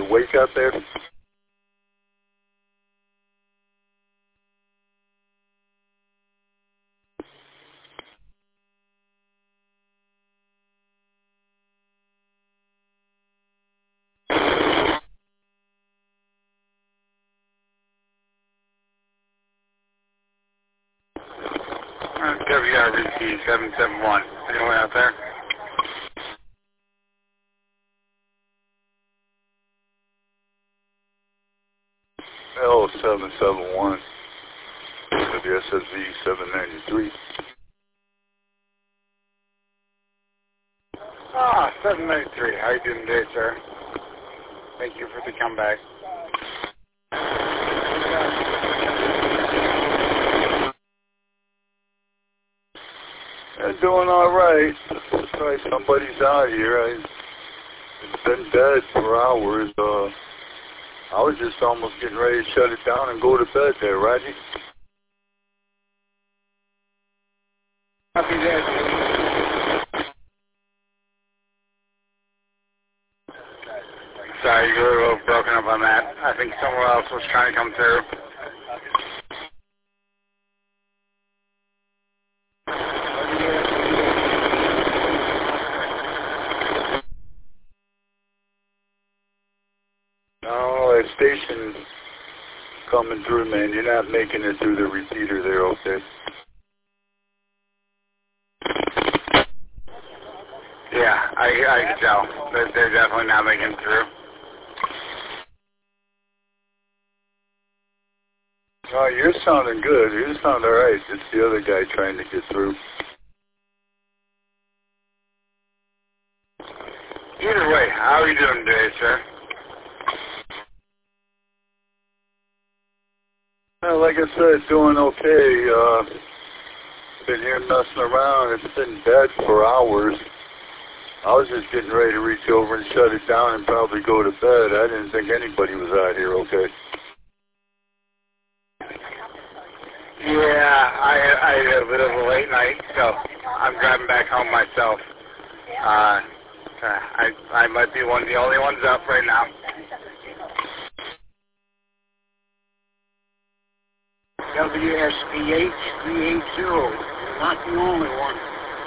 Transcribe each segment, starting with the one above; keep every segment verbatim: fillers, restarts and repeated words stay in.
awake out there? W R V P seven seven one. Anyone out there? L seven seven one. W S S V seven ninety-three. Ah, seven ninety-three. How you doing today, sir? Thank you for the comeback. I'm doing all right. Sorry, somebody's out here. I, it's been dead for hours. Uh, I was just almost getting ready to shut it down and go to bed there, Reggie. Copy that. Sorry, you were a little broken up on that. I think someone else was trying to come through. No, that station coming through, man. You're not making it through the repeater there, okay? Yeah, I, I can tell. They're, they're definitely not making it through. Oh, you're sounding good. You sound all right. It's the other guy trying to get through. Either way, how are you doing today, sir? Well, like I said, doing okay. Uh, been here messing around. It's been dead for hours. I was just getting ready to reach over and shut it down and probably go to bed. I didn't think anybody was out here, okay? Yeah, I, I had a bit of a late night, so I'm driving back home myself. Uh, I, I might be one of the only ones up right now. W S P H three eight zero, not the only one.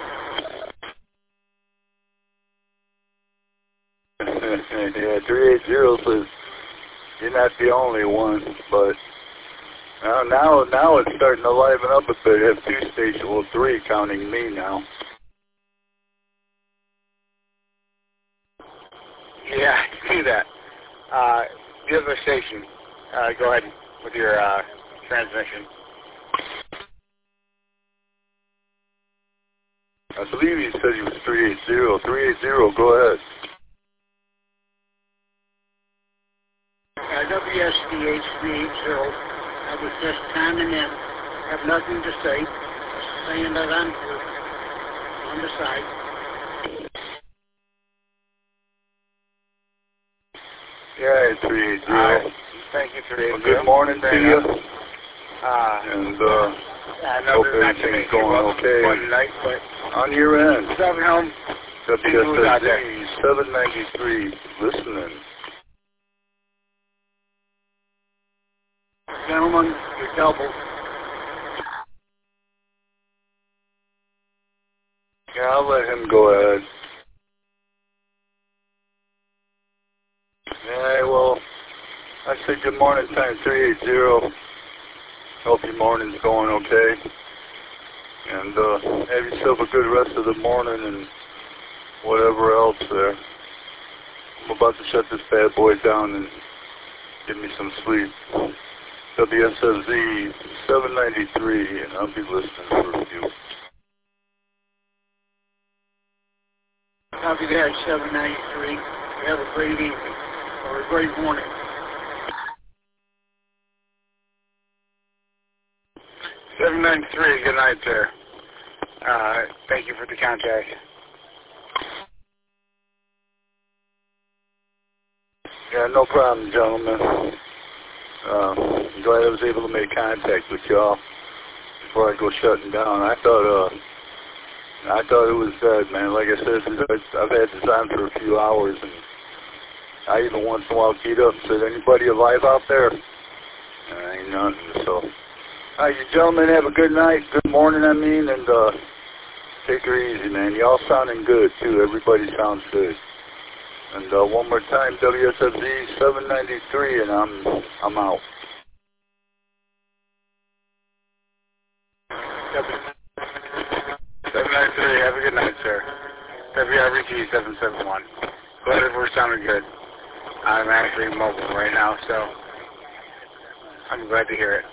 Yeah, three eight zero says you're not the only one, but now, now, now it's starting to liven up a bit. I have two stations, well, three counting me now. Yeah, I see that. Uh, the other station, uh, go ahead with your uh, transmission. I believe he said he was three eight zero. three eight zero, go ahead. Uh, W S P H three eight zero, I was just chiming in. Have nothing to say. Just saying that I'm here on the side. Yeah, it's three eight zero. All right. Thank you, three eight zero. Well, good morning to you. Uh, and uh, I hope everything's going okay tonight, but on your end. driving home. W S S V seven ninety-three, listening. Gentlemen, you're double. Yeah, I'll let him go ahead. Yeah, well, I said good morning time three eight zero. Hope your morning's going okay. And uh, have yourself a good rest of the morning and whatever else there. I'm about to shut this bad boy down and get me some sleep. W S S Z seven ninety-three, and I'll be listening for a few. Copy that, seven ninety-three. Have a great evening or a great morning. seven ninety-three, good night, sir. Uh, thank you for the contact. Yeah, no problem, gentlemen. Uh, I'm glad I was able to make contact with y'all before I go shutting down. I thought, uh, I thought it was dead, man. Like I said, I've had this on for a few hours, and I even once in a while get up and said, anybody alive out there? Uh, ain't nothing, so. All right, you gentlemen have a good night, good morning, I mean, and uh, take her easy, man. Y'all sounding good, too. Everybody sounds good. And uh, one more time, W S F Z seven ninety-three, and I'm, I'm out. seven ninety-three, have a good night, sir. W R B G seven seven one. Glad that we're sounding good. I'm actually mobile right now, so I'm glad to hear it.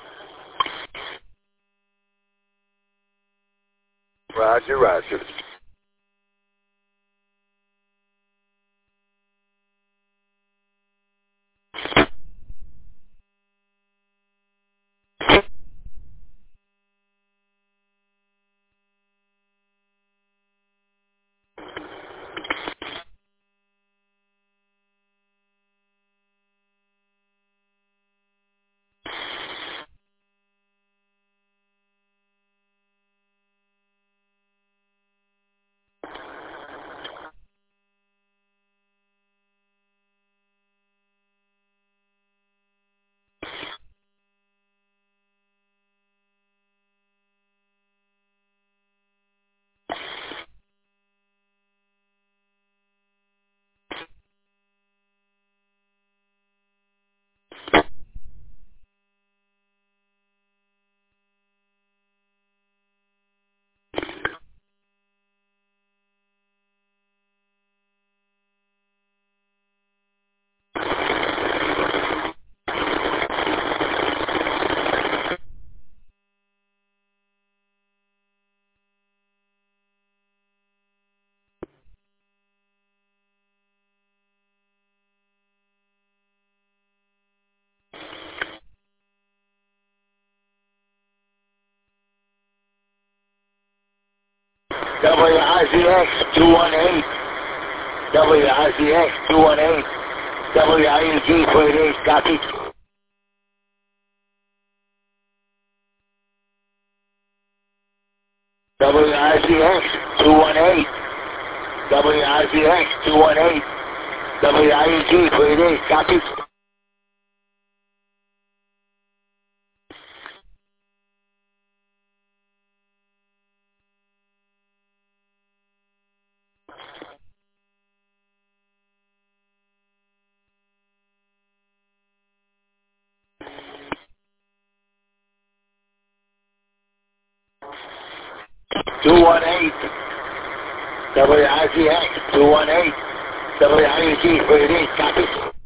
Roger, roger. W I Z X two one eight, W I Z X two one eight, W I U G two eight eight, copy. W I Z X two one eight, W I Z X two one eight, W I U G two eight eight, copy. two one eight, W I Z X two one eight, W I U G two eight eight, copy.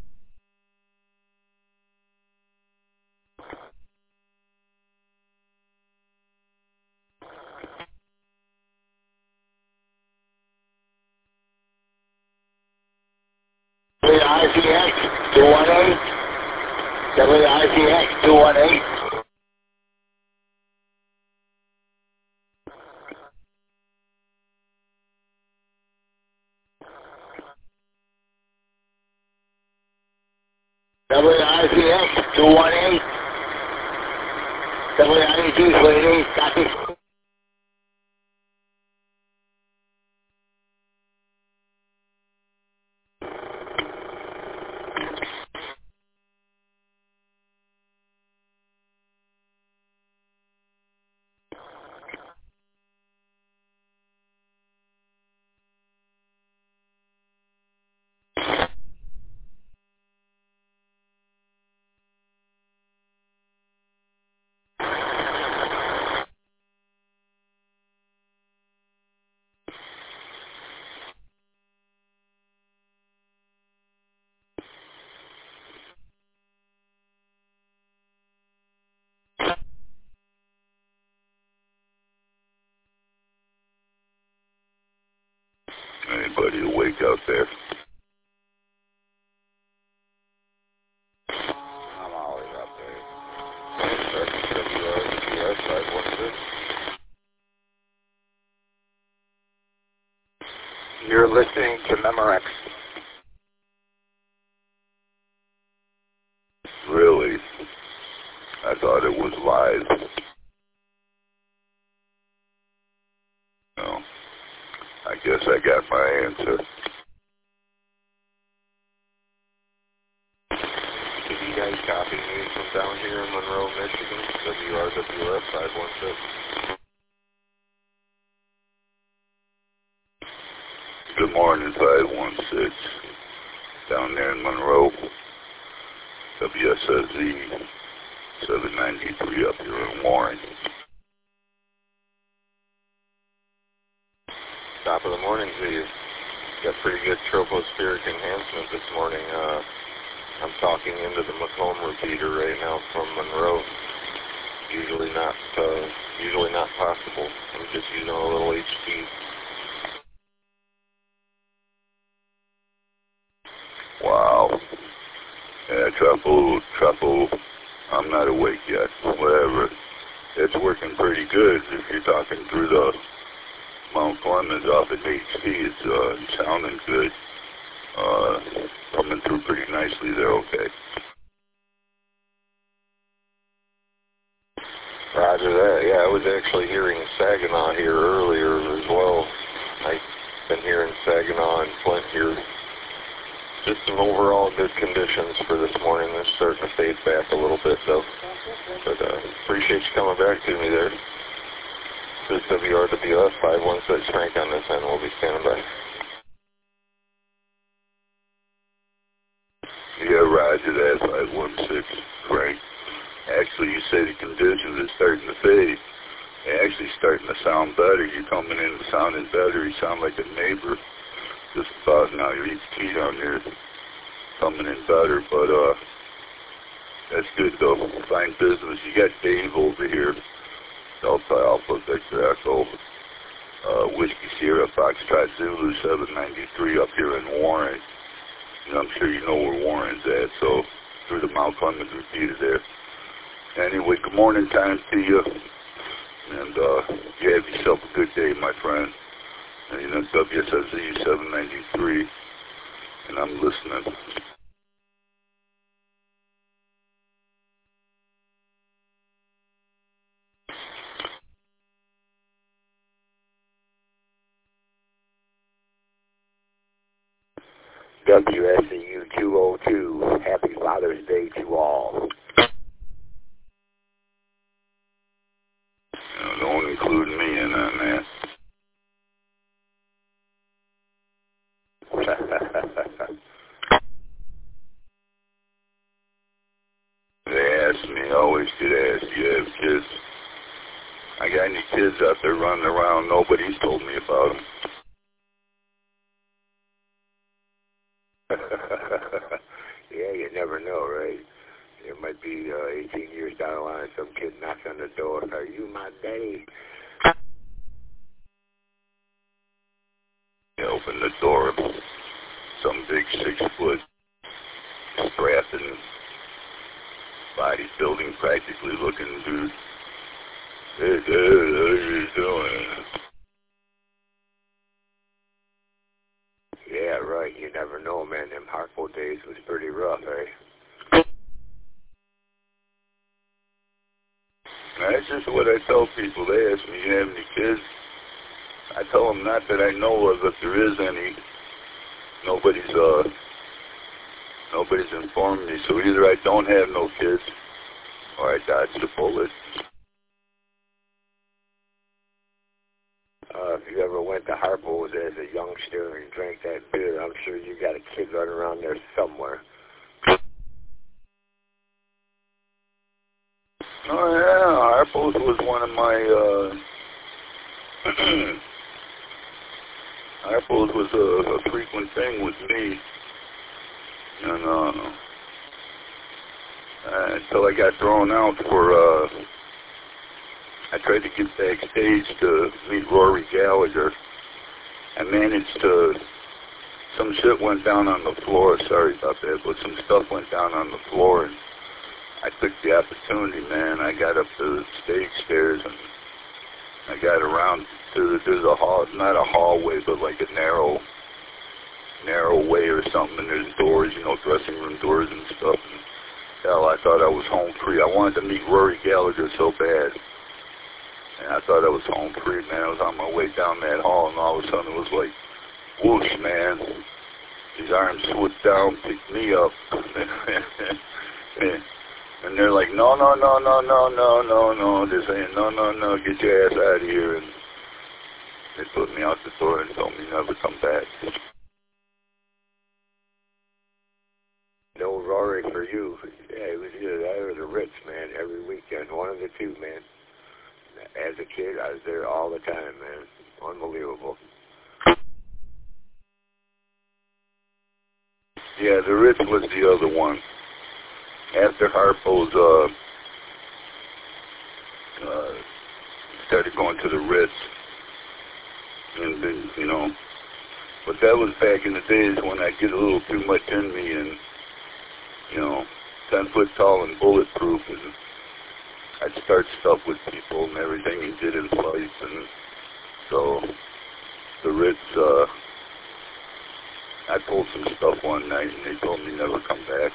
W I Z X two one eight, W I Z X two one eight. W I Z X two one eight, W I U G two eight eight, copy. Anybody awake out there? I'm always up there. W R B G S five one six. You're listening to Memorex. Really? I thought it was live. No. I guess I got my answer. down here in Monroe, Michigan, W R W F five one six. Good morning, five one six. Down there in Monroe, W S S Z seven ninety-three up here in Warren. Top of the morning to you. Got pretty good tropospheric enhancement this morning. Uh, I'm talking into the Macomb repeater right now from Monroe. Usually not, uh, usually not possible. I'm just using a little H T. Wow. Yeah, Truffle, Truffle, I'm not awake yet. Whatever. It's working pretty good. If you're talking through the Mount Clemens off at H T, it's uh, sounding good. Uh, coming through pretty nicely there, okay. Roger that. Yeah, I was actually hearing Saginaw here earlier as well. I've been hearing Saginaw and Flint here. Just some overall good conditions for this morning. They're starting to fade back a little bit though. But uh, appreciate you coming back to me there. This is W R W F five one six Frank on this end. We'll be standing by. Yeah, roger that, five one six Frank. Actually, you say the conditions are starting to fade. They're actually starting to sound better. You're coming in sounding better. You sound like a neighbor. Just about now, your H T down there coming in better, but uh, that's good though. Fine business. You got Dave over here, Delta Alpha Victor Echo, uh, Whiskey Sierra Foxtrot Zulu seven ninety-three up here in Warren. And I'm sure you know where Warren's at, so through the Mount Clemens repeater there. Anyway, good morning time to you, and uh, you have yourself a good day, my friend. And you know, W S S Z seven ninety-three, and I'm listening. W S C U two oh two, Happy Father's Day to all. You know, don't include me in on that. They ask me, I always get asked, do you have kids? I got any kids out there running around? Nobody's told me about them. Yeah, you never know, right? It might be uh, eighteen years down the line, some kid knocks on the door. Are you my daddy? You open the door, some big six-foot, strapping, bodybuilding, practically looking dude. Hey, Dad, how you doing? Yeah, right. You never know, man. Them Harpo days was pretty rough, eh? That's just what I tell people. They ask me, you have any kids? I tell them not that I know of. If there is any, nobody's uh, nobody's informed me. So either I don't have no kids, or I dodged a bullet. Uh, if you ever went to Harpo's as a youngster and drank that beer, I'm sure you got a kid running around there somewhere. Oh yeah, Harpo's was one of my. Uh, Harpo's was a, a frequent thing with me, and uh, uh, until I got thrown out for. Uh, I tried to get backstage to meet Rory Gallagher. I managed to, some shit went down on the floor, sorry about that, but some stuff went down on the floor, and I took the opportunity, man. I got up to the stage stairs, and I got around to, the, there's a hall, not a hallway, but like a narrow, narrow way or something, and there's doors, you know, dressing room doors and stuff. And hell, I thought I was home free. I wanted to meet Rory Gallagher so bad. And I thought I was home free, man. I was on my way down that hall, and all of a sudden it was like, whoosh, man. His arms swooped down, picked me up. and, And they're like, no, no, no, no, no, no, no, no. They're saying, no, no, no, get your ass out of here. And they put me out the door and told me never come back. No Rory for you. Yeah, it was either that or the Ritz, man, every weekend. One of the two, man. As a kid, I was there all the time, man. Unbelievable. Yeah, the Ritz was the other one. After Harpo's uh, uh, started going to the Ritz, and then, you know, but that was back in the days when I get a little too much in me and, you know, ten foot tall and bulletproof, and I'd start stuff with people and everything and get in fights, and so the Ritz, uh, I pulled some stuff one night and they told me never come back.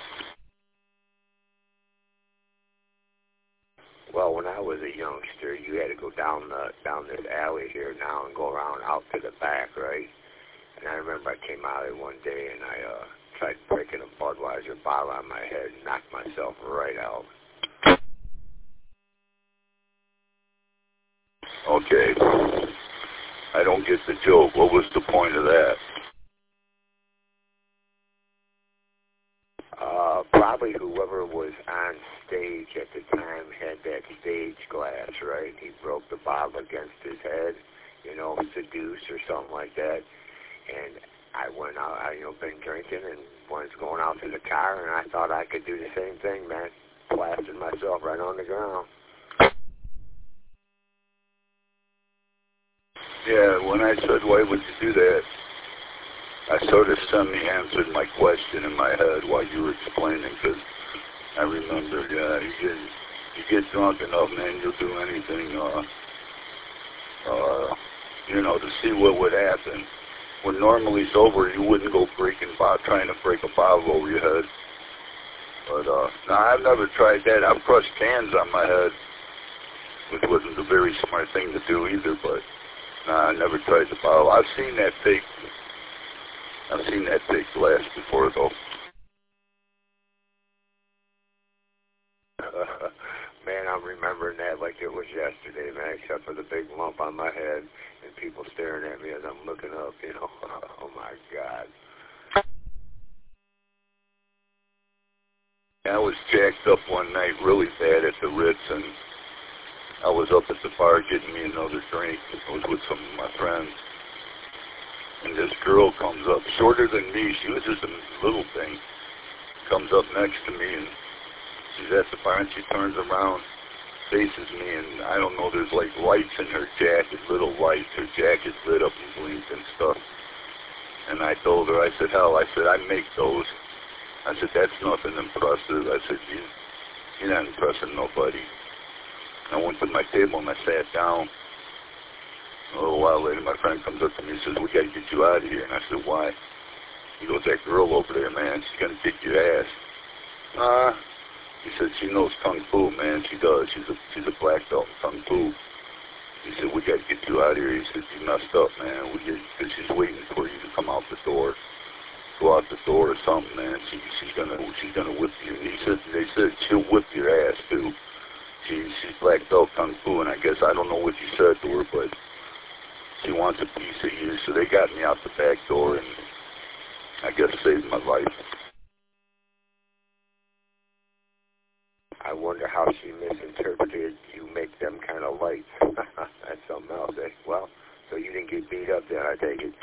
Well, when I was a youngster, you had to go down the down this alley here now and go around out to the back, right? And I remember I came out there one day and I uh, tried breaking a Budweiser bottle on my head and knocked myself right out. Okay. I don't get the joke. What was the point of that? Uh, probably whoever was on stage at the time had that stage glass, right? He broke the bottle against his head, you know, seduce or something like that. And I went out, I, you know, been drinking and was going out to the car, and I thought I could do the same thing, man. Blasted myself right on the ground. Yeah, when I said, why would you do that? I sort of semi-answered my question in my head while you were explaining, because I remember, yeah, you get, you get drunk enough, man, you'll do anything, uh, uh, you know, to see what would happen. When normally sober, you wouldn't go breaking, trying to break a bottle over your head. But, uh, no, I've never tried that. I've crushed cans on my head, which wasn't a very smart thing to do either, but, nah, I never tried the bottle. I've seen that fake I've seen that big glass before, though. Uh, man, I'm remembering that like it was yesterday, man, except for the big lump on my head and people staring at me as I'm looking up, you know. Oh, my God. I was jacked up one night really bad at the Ritz, and I was up at the bar getting me another drink. I was with some of my friends. And this girl comes up, shorter than me. She was just a little thing. Comes up next to me, and she's at the bar, and she turns around, faces me, and I don't know, there's like lights in her jacket, little lights. Her jacket lit up and blinked and stuff. And I told her, I said, hell, I said, I make those. I said, that's nothing impressive. I said, you, you're not impressing nobody. I went to my table, and I sat down. A little while later, my friend comes up to me and says, we got to get you out of here. And I said, why? He goes, that girl over there, man, she's going to kick your ass. Uh, he said, she knows Kung Fu, man. She does. She's a, she's a black belt in Kung Fu. He said, we got to get you out of here. He said, you messed up, man. We get, because she's waiting for you to come out the door. Go out the door or something, man. She, she's going to she's gonna whip you. And he said, they said, she'll whip your ass, too. She, she's black belt Kung Fu, and I guess, I don't know what you said to her, but she wants a piece of you, so they got me out the back door and I guess saved my life. I wonder how she misinterpreted you make them kind of lights. That's something else. Eh? Well, so you didn't get beat up then, I take it.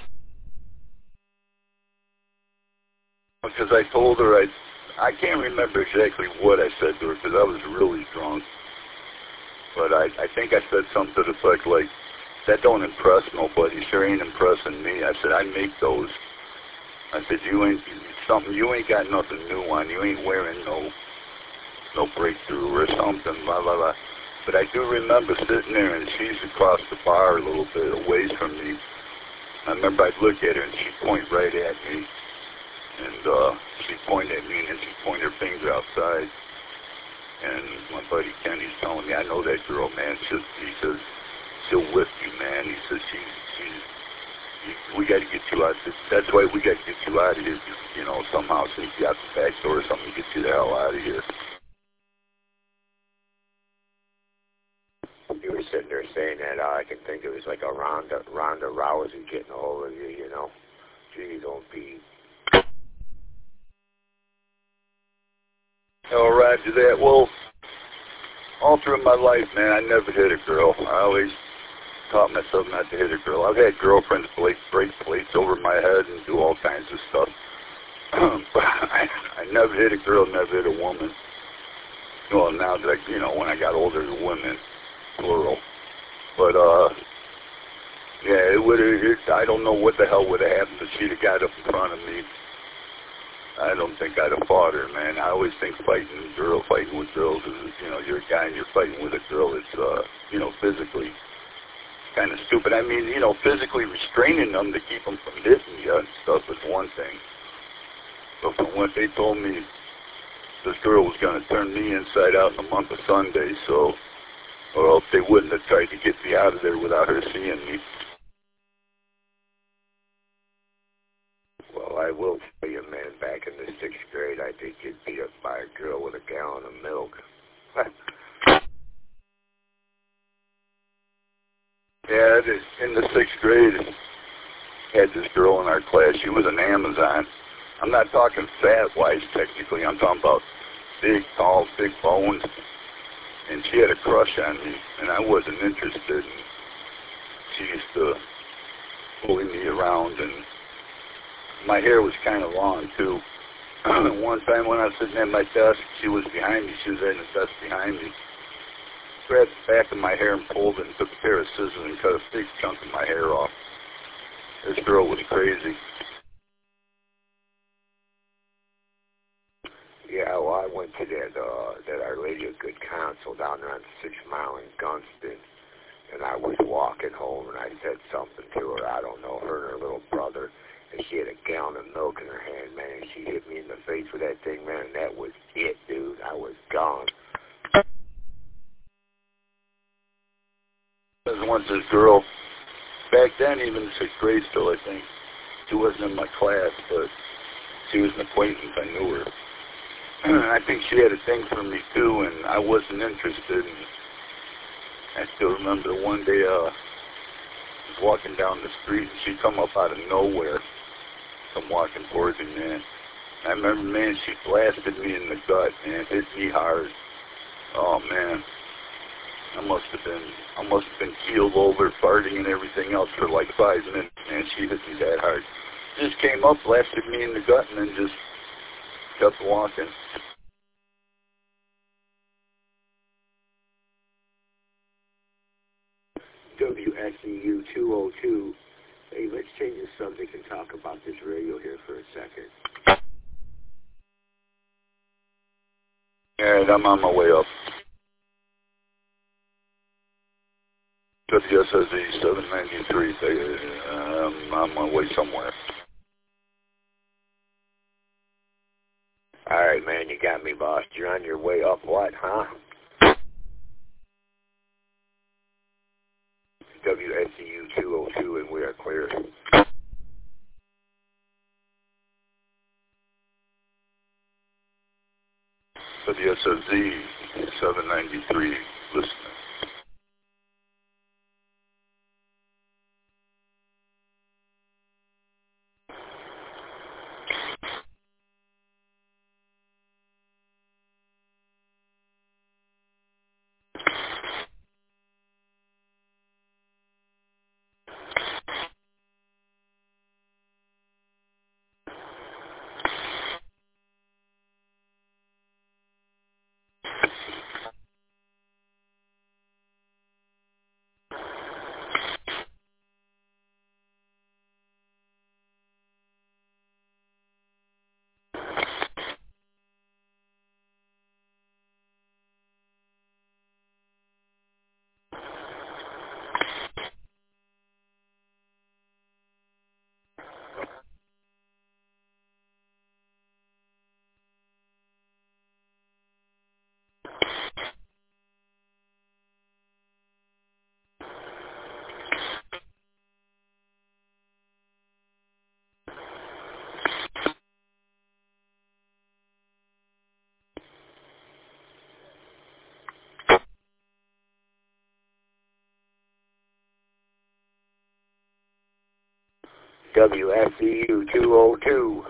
Because I told her, I I can't remember exactly what I said to her because I was really drunk. But I, I think I said something to the effect like, that don't impress nobody. Sure ain't impressing me. I said, I make those. I said, you ain't something. You ain't got nothing new on. You ain't wearing no no breakthrough or something. Blah blah blah. But I do remember sitting there, and she's across the bar a little bit away from me. I remember I'd look at her, and she'd point right at me, and uh, she'd point at me, and then she'd point her finger outside. And my buddy Kenny's telling me, I know that girl, man. She, he says, she'll whip you, man. He says, she, she, we got to get you out. That's why we got to get you out of here. You know, somehow sneak you out the back door or something to get you the hell out of here. saying that, uh, I can think it was like a Ronda, Ronda Rousey getting a hold of you, you know. Gee, don't be... Oh, roger that. Well, all through my life, man, I never hit a girl. I always taught myself not to hit a girl. I've had girlfriends break, break plates over my head and do all kinds of stuff. But I, I never hit a girl, never hit a woman. Well, now that I, you know, when I got older, the women, plural. But, uh, yeah, it would have, I don't know what the hell would have happened if she'd have got up in front of me. I don't think I'd have fought her, man. I always think fighting girl, fighting with girls is, you know, you're a guy and you're fighting with a girl. It's, uh, you know, physically kind of stupid. I mean, you know, physically restraining them to keep them from hitting you and stuff is one thing. But from what they told me, this girl was going to turn me inside out in the month of Sunday, so, or else they wouldn't have tried to get me out of there without her seeing me. Well, I will tell you, man, back in the sixth grade, I did get beat up by a girl with a gallon of milk. Yeah, in the sixth grade, I had this girl in our class. She was an Amazon. I'm not talking fat-wise, technically. I'm talking about big, tall, big bones. And she had a crush on me, and I wasn't interested. And she used to bully me around, and my hair was kind of long, too. One time when I was sitting at my desk, she was behind me. She was at the desk behind me. Grabbed the back of my hair and pulled it and took a pair of scissors and cut a big chunk of my hair off. This girl was crazy. Yeah, well, I went to that uh, that Our Lady of Good Counsel down there on Six Mile in Gunston, and I was walking home, and I said something to her. I don't know, her and her little brother, and she had a gallon of milk in her hand, man, and she hit me in the face with that thing, man, and that was it, dude. I was gone. There was this girl, back then, even sixth grade still, I think. She wasn't in my class, but she was an acquaintance. I knew her. I think she had a thing for me, too, and I wasn't interested. And I still remember one day, uh, I was walking down the street, and she come up out of nowhere. I'm walking towards me, man. I remember, man, she blasted me in the gut, man, hit me hard. Oh, man. I must have been, I must have been keeled over, farting and everything else for like five minutes, man. She hit me that hard. Just came up, blasted me in the gut, and then just kept walking. W S E U two oh two. Hey, let's change the subject and talk about this radio here for a second. All right, I'm on my way up. W S S E seven ninety-three. I'm on my way somewhere. All right, man, you got me, boss. You're on your way up what, huh? W S E U two oh two, and we are clear. W S S E seven ninety-three, listening. W S C U two oh two.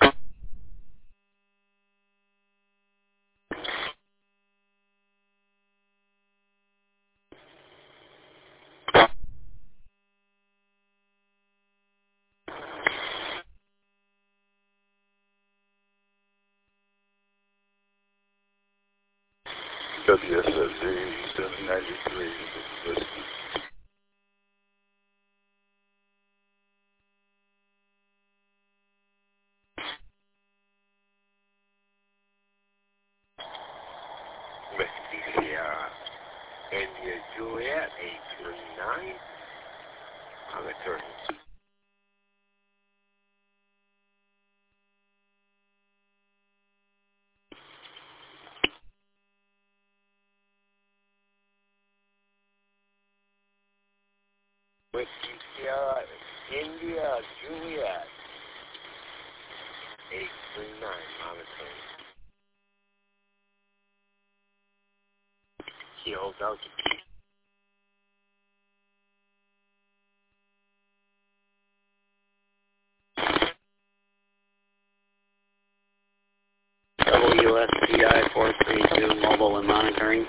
W S S Z seven ninety-three. Listen. Sierra, India Juliet eight three nine. On the turn. Whiskey Sierra, India Juliet eight three nine. Monitoring. He holds out to keep. W S P I four three two, mobile and monitoring.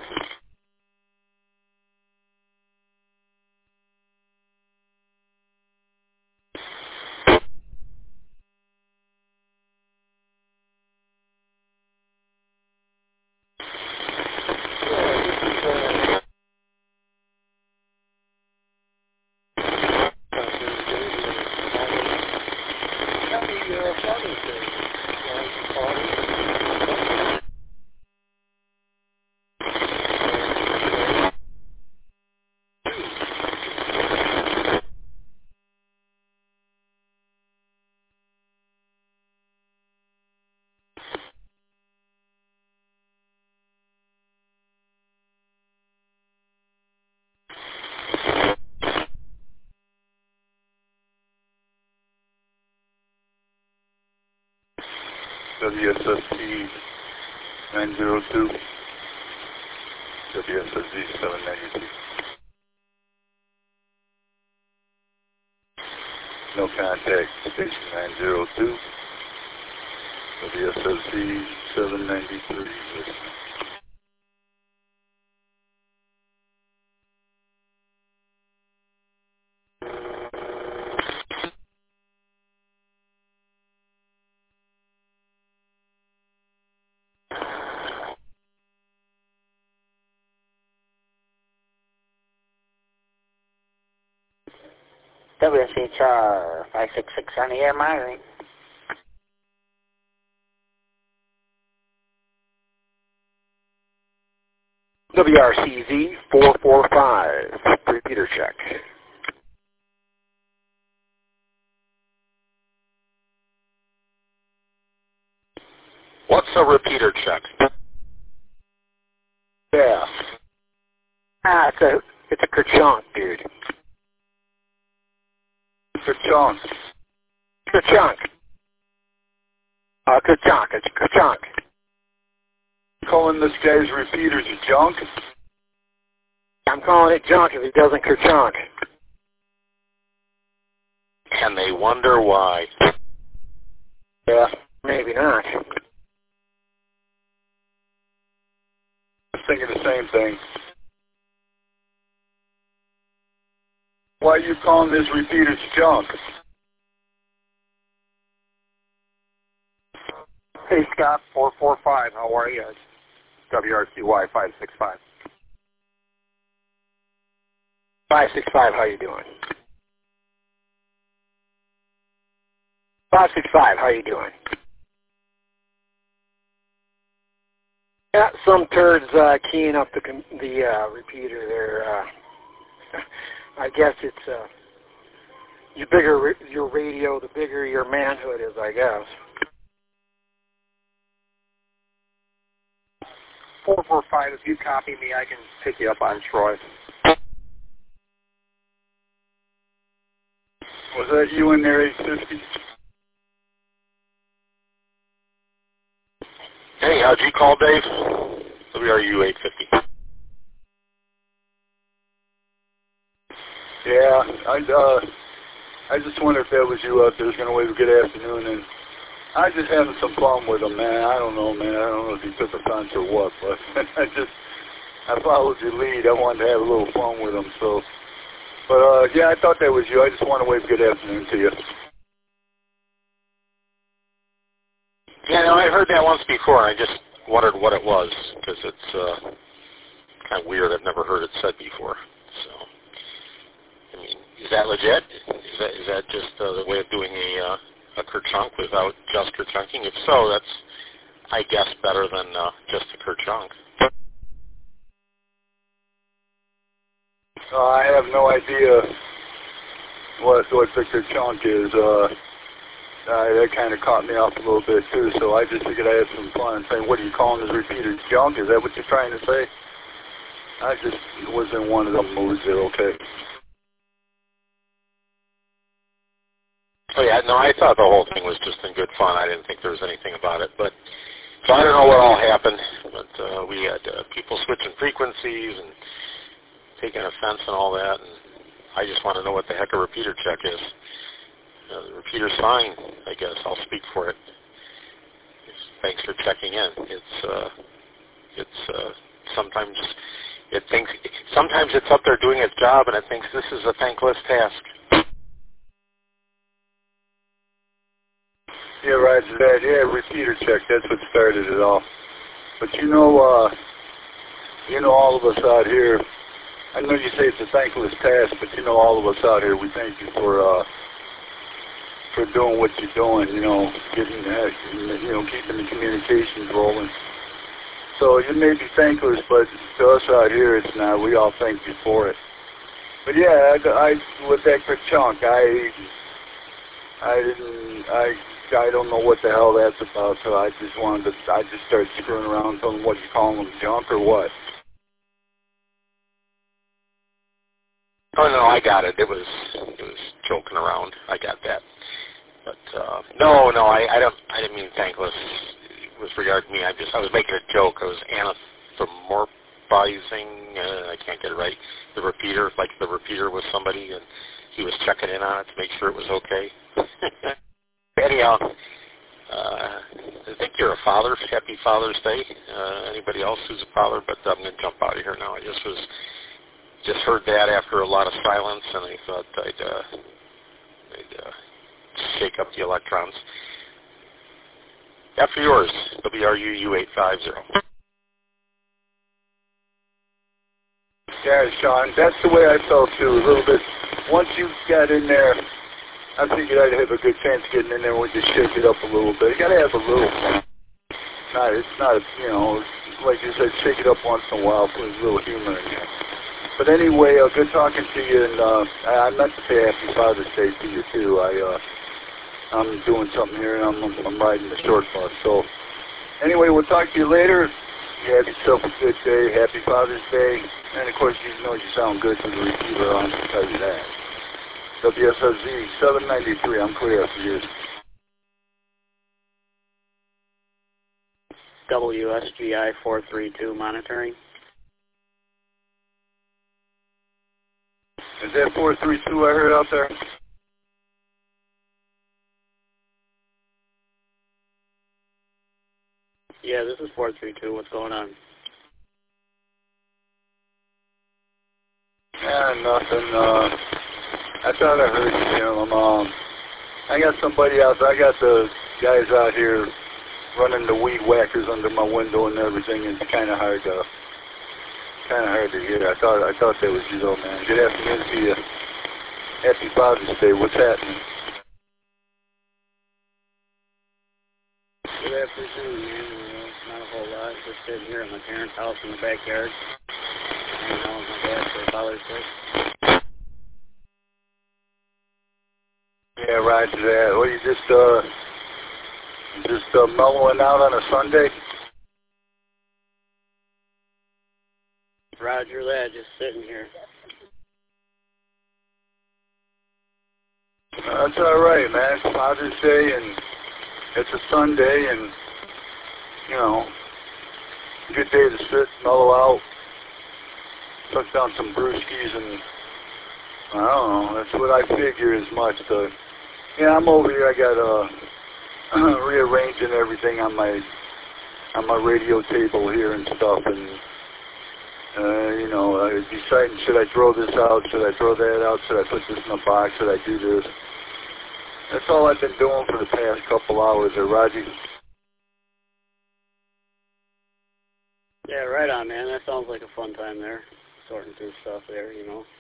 W S S T nine zero two. W S S Z seven ninety-two. No contact, station nine zero two. W S S Z seven ninety-three. Listen. W S H R five six six on the air monitoring. W R C Z four four five. Repeater check. What's a repeater check? Yeah. Ah, it's a it's a kerchunk, dude. Kerchunk. Kerchunk. Uh, kerchunk. It's kerchunk. Calling this guy's repeaters junk? I'm calling it junk if it doesn't kerchunk. And they wonder why. Yeah, maybe not. I was thinking the same thing. Why are you calling this repeaters junk? Hey, Scott, four four five, how are you? W R C Y five six five. five six five, how you doing? five six five, how you doing? Yeah, some turds uh, keying up the the uh, repeater there. Uh, I guess it's uh, the bigger your radio, the bigger your manhood is, I guess. four four five, if you copy me, I can pick you up on Troy. Was that you in there, eight fifty? Hey, how'd you call, Dave? W R U eight fifty. Yeah, I, uh, I just wonder if that was you out there. It's going to wave a good afternoon, and I was just having some fun with him, man. I don't know, man. I don't know if he took offense or what, but I just, I followed your lead. I wanted to have a little fun with him, so. But, uh, yeah, I thought that was you. I just want to wave a good afternoon to you. Yeah, no, I heard that once before. I just wondered what it was, because it's uh, kind of weird. I've never heard it said before. So, I mean, is that legit? Is that is that just uh, the way of doing a uh, a kerchunk without just kerchunking? If so, that's, I guess, better than uh, just a kerchunk. Uh, I have no idea what what the kerchunk is. Uh, uh, that kind of caught me off a little bit too. So I just figured I had some fun saying, "What are you calling this repeater junk? Is that what you're trying to say?" I just was in one of them moods there. Okay. Oh yeah, no, I thought the whole thing was just in good fun. I didn't think there was anything about it, but so I don't know what all happened. But uh, we had uh, people switching frequencies and taking offense and all that, and I just want to know what the heck a repeater check is. Uh, the repeater's fine, I guess. I'll speak for it. Thanks for checking in. It's uh, it's uh, sometimes it thinks sometimes it's up there doing its job, and it thinks this is a thankless task. Yeah, right. That yeah, repeater check. That's what started it all. But you know, uh, you know, all of us out here. I know you say it's a thankless task, but you know, all of us out here, we thank you for uh, for doing what you're doing. You know, getting that, you know, keeping the communications rolling. So you may be thankless, but to us out here, it's not. We all thank you for it. But yeah, I, I with that kerchunk, I, I didn't, I, I don't know what the hell that's about. So I just wanted to, I just started screwing around, telling them what you calling them, junk or what. Oh no, I got it. It was it was joking around. I got that. But uh, no, no, I, I don't. I didn't mean thankless with regard to me. I just I was making a joke. I was anthropomorphizing. Uh, I can't get it right. The repeater, like the repeater was somebody, and he was checking in on it to make sure it was okay. Anyhow, uh, I think you're a father. Happy Father's Day. Uh, anybody else who's a father? But I'm going to jump out of here now. I just was. Just heard that after a lot of silence, and I thought I'd, uh, I'd uh, shake up the electrons. After yours, W R U U eight five zero. Yeah, Sean, that's the way I felt too, a little bit. Once you got in there, I figured I'd have a good chance of getting in there and we just shake it up a little bit. You got to have a little fun. Not, it's not, you know, like you said, shake it up once in a while, put a little humor in there. But anyway, uh, good talking to you, and uh, I, I meant to say Happy Father's Day to you too. I, uh, I'm doing something here, and I'm, I'm riding the short bus. So anyway, we'll talk to you later. You have yourself a good day. Happy Father's Day. And of course, you know you sound good through the receiver. I'm going to tell you that. W S S Z seven ninety-three. I'm clear after you. W S G I four three two monitoring. Is that four three two I heard out there? Yeah, this is four three two. What's going on? Yeah, nothing. Uh, I thought I heard you, Jim. Um, I got somebody else. I got the guys out here running the weed whackers under my window and everything. It's kind of hard to, kind of hard to hear. I thought, I thought that was you, though, man. Good afternoon to you. Happy Father's Day. What's happening? Good afternoon, man. Uh, not a whole lot. Just sitting here at my parents' house in the backyard. Hanging out with my dad for Father's Day. Yeah, right to that. Well, you just, uh, just uh, mellowing out on a Sunday? Roger that. Just sitting here. Uh, that's all right, man. It's Father's Day, and it's a Sunday, and, you know, good day to sit, mellow out, tuck down some brewskis, and, I don't know. That's what I figure as much. To, yeah, I'm over here. I got uh, rearranging everything on my on my radio table here and stuff, and uh, you know, uh, deciding should I throw this out, should I throw that out, should I put this in a box, should I do this? That's all I've been doing for the past couple hours there, Roger. Yeah, right on, man. That sounds like a fun time there, sorting through stuff there, you know.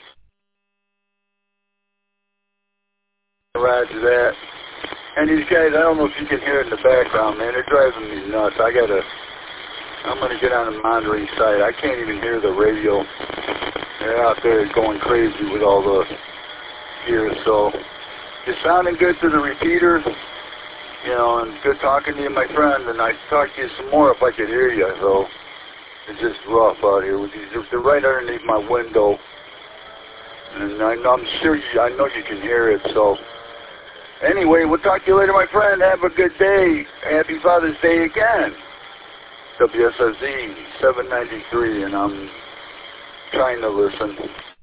Roger that. And these guys, I don't know if you can hear it in the background, man. They're driving me nuts. I gotta, I'm gonna get on the monitoring site. I can't even hear the radio. They're out there going crazy with all the gear. So, you're sounding good to the repeater, you know, and good talking to you, my friend. And I'd talk to you some more if I could hear you. So, it's just rough out here with these. They're right underneath my window, and I know, I'm sure you, I know you can hear it. So. Anyway, we'll talk to you later, my friend. Have a good day. Happy Father's Day again. W S S Z seven ninety-three, and I'm trying to listen.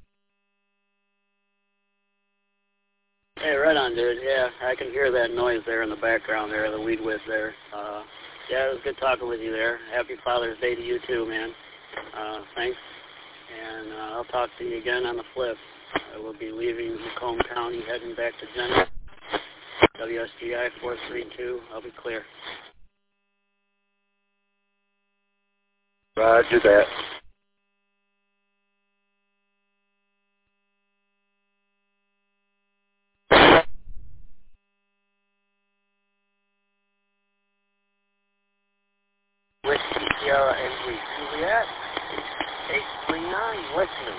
Hey, right on, dude. Yeah, I can hear that noise there in the background there, the weed whiz there. Uh, yeah, it was good talking with you there. Happy Father's Day to you too, man. Uh, thanks. And uh, I'll talk to you again on the flip. I will be leaving Macomb County, heading back to Jenner. W S G I four three two, I'll be clear. Roger that. Whiskey Sierra Henry Juliet, eight three nine, listening.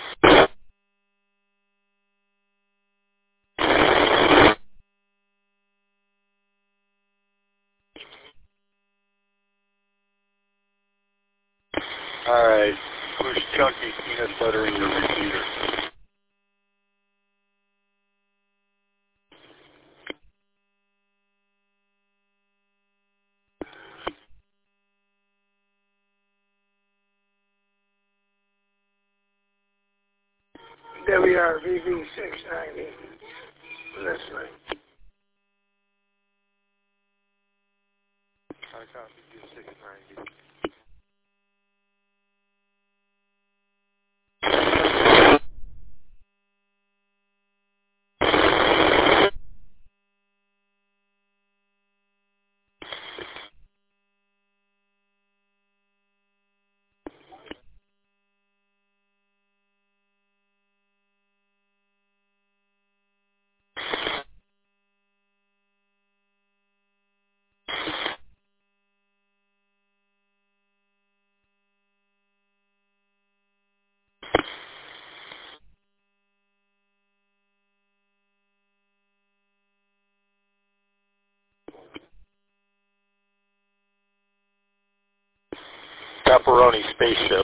All right. Push chunky peanut butter in your repeater. W R V V six ninety, listening. I copy you six ninety. Pepperoni spaceship.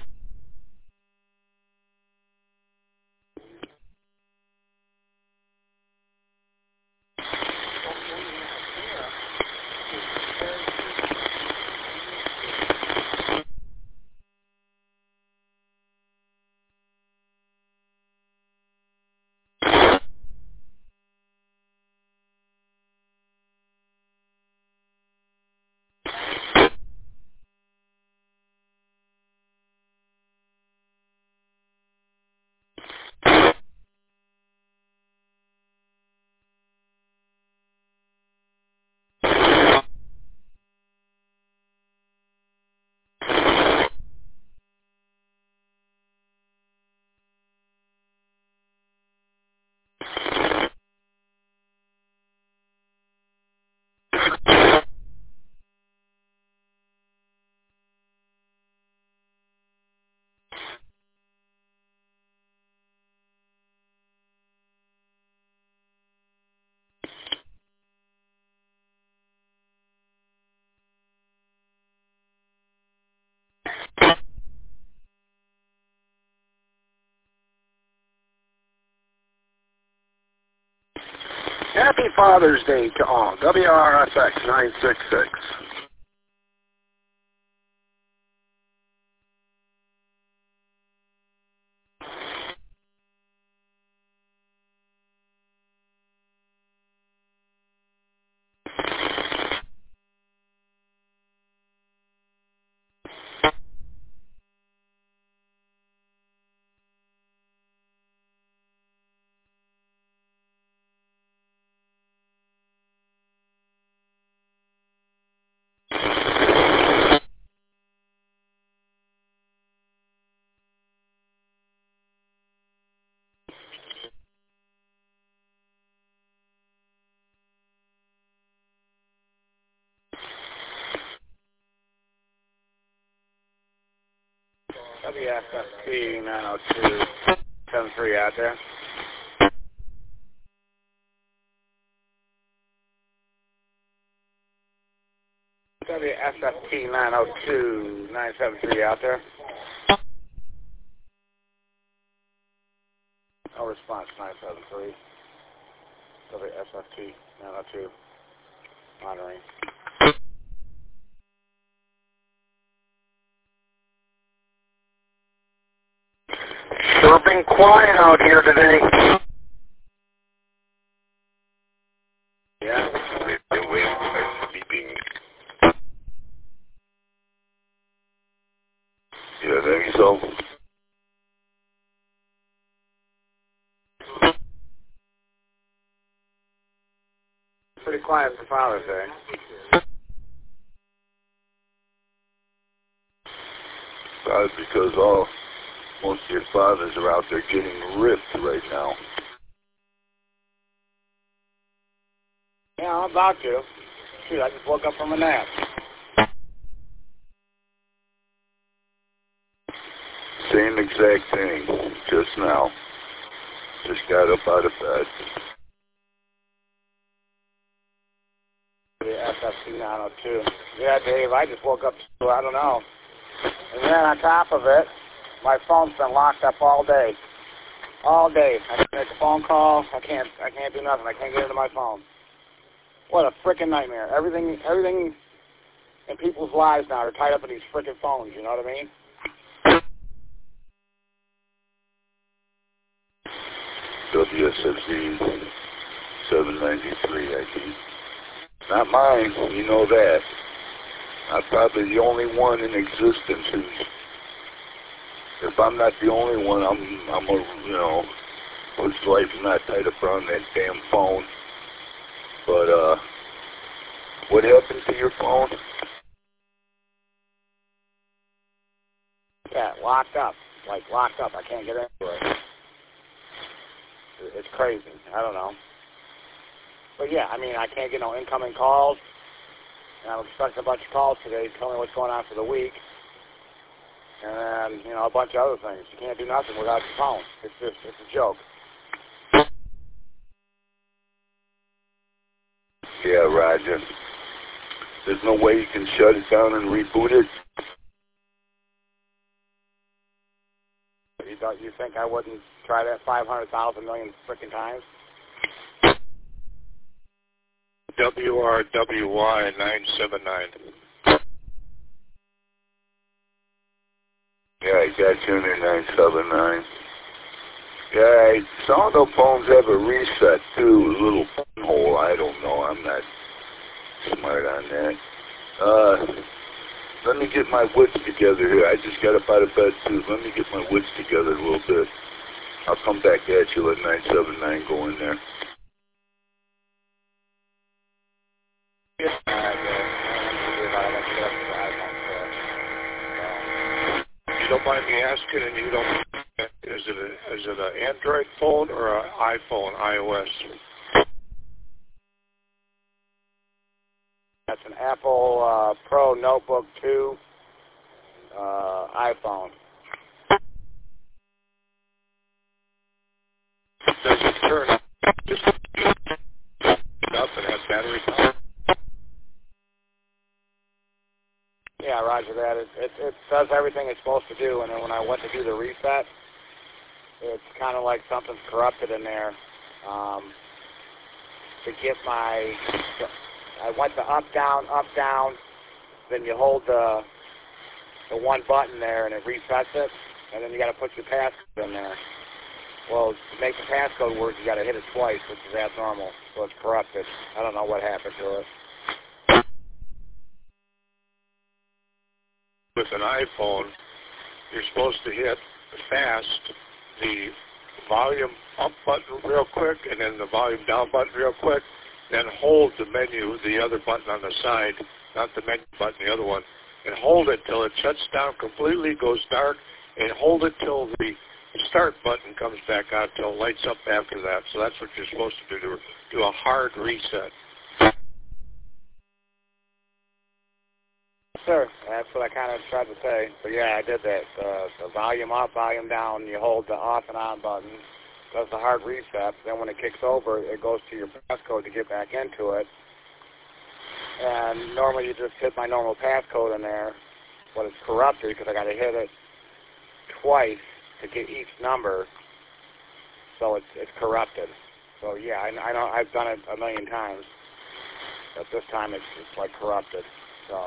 Happy Father's Day to all. W R S X nine six six. W S F T nine oh two seven three out there. W S F T nine oh two nine seven three out there. No response, nine seven three. W S F T nine oh two. Monitoring. Sure been quiet out here today. Yeah. Been waiting for my beeping. Yeah, think so. Pretty quiet for Father's Day. Probably because all most of your fathers are out there getting ripped right now. Yeah, I'm about to. Shoot, I just woke up from a nap. Same exact thing, just now. Just got up out of bed. The S F T nine oh two. Yeah, Dave, I just woke up, so I don't know. And then on top of it, my phone's been locked up all day. All day. I can't make a phone call. I can't. I can't do nothing. I can't get into my phone. What a freaking nightmare! Everything, everything in people's lives now are tied up in these freaking phones. You know what I mean? W S F C seven ninety-three, I think. Not mine, you know that. I'm probably the only one in existence who's, if I'm not the only one, I'm, I'm a, you know, whose life's not tied up around that damn phone. But, uh, what happened to your phone? Yeah, locked up. Like, locked up. I can't get into it. It's crazy. I don't know. But, yeah, I mean, I can't get no incoming calls. And I'm expecting a bunch of calls today to tell me what's going on for the week. And, you know, a bunch of other things. You can't do nothing without your phone. It's just, it's a joke. Yeah, Roger. There's no way you can shut it down and reboot it? You don't, you think I wouldn't try that five hundred thousand million frickin' times? W R W Y nine seven nine. Yeah, I got you in there, nine seven nine. Yeah, some of the phones have a reset, too, a little hole. I don't know. I'm not smart on that. Uh, let me get my wits together here. I just got up out of bed, too. Let me get my wits together a little bit. I'll come back at you. Let nine seven nine go in there. You don't mind me asking, and you don't, is it a, is it an Android phone or an iPhone, iOS? That's an Apple uh, Pro Notebook two uh, iPhone. Does it turn up, just up and have battery power? Yeah, roger that. It, it, it does everything it's supposed to do, and then when I went to do the reset, it's kind of like something's corrupted in there. Um, to get my, I went to up, down, up, down, then you hold the, the one button there and it resets it, and then you got to put your passcode in there. Well, to make the passcode work, you got to hit it twice, which is abnormal, so it's corrupted. I don't know what happened to it. With an iPhone, you're supposed to hit fast the volume up button real quick and then the volume down button real quick, then hold the menu, the other button on the side, not the menu button, the other one, and hold it till it shuts down completely, goes dark, and hold it till the start button comes back on, till it lights up after that. So that's what you're supposed to do, do a hard reset. Sure, that's what I kind I tried to say. But yeah, I did that. Uh, the volume up, volume down. You hold the off and on button. Does the hard reset. Then when it kicks over, it goes to your passcode to get back into it. And normally you just hit my normal passcode in there, but it's corrupted because I got to hit it twice to get each number. So it's it's corrupted. So yeah, I, I know I've done it a million times, but this time it's it's like corrupted. So.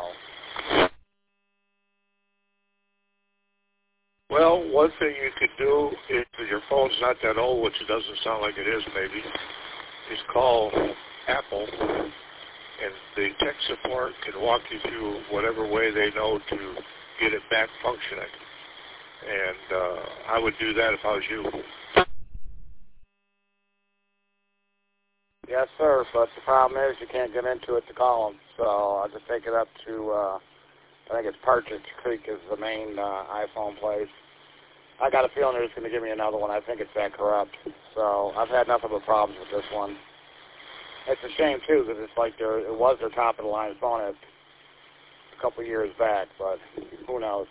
Well, one thing you could do if your phone's not that old, which it doesn't sound like it is, maybe, is call Apple, and the tech support can walk you through whatever way they know to get it back functioning. And uh, I would do that if I was you. Yes, sir, but the problem is you can't get into it to call them. So I'll just take it up to, uh, I think it's Partridge Creek is the main uh, iPhone place. I got a feeling they're just going to give me another one. I think it's that corrupt. So I've had nothing but problems with this one. It's a shame, too, because it's like their, it was their top-of-the-line phone a couple years back, but who knows.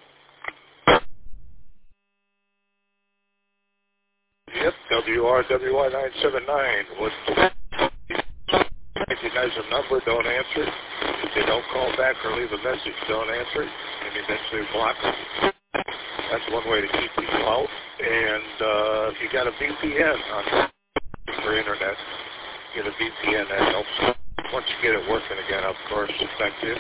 Yep, W R W Y nine seven nine. What? Recognize a number, don't answer. If they don't call back or leave a message, don't answer it, and eventually block them. That's one way to keep people out. And uh, if you got a V P N on for internet, get a V P N. That helps. Once you get it working again, of course, effective.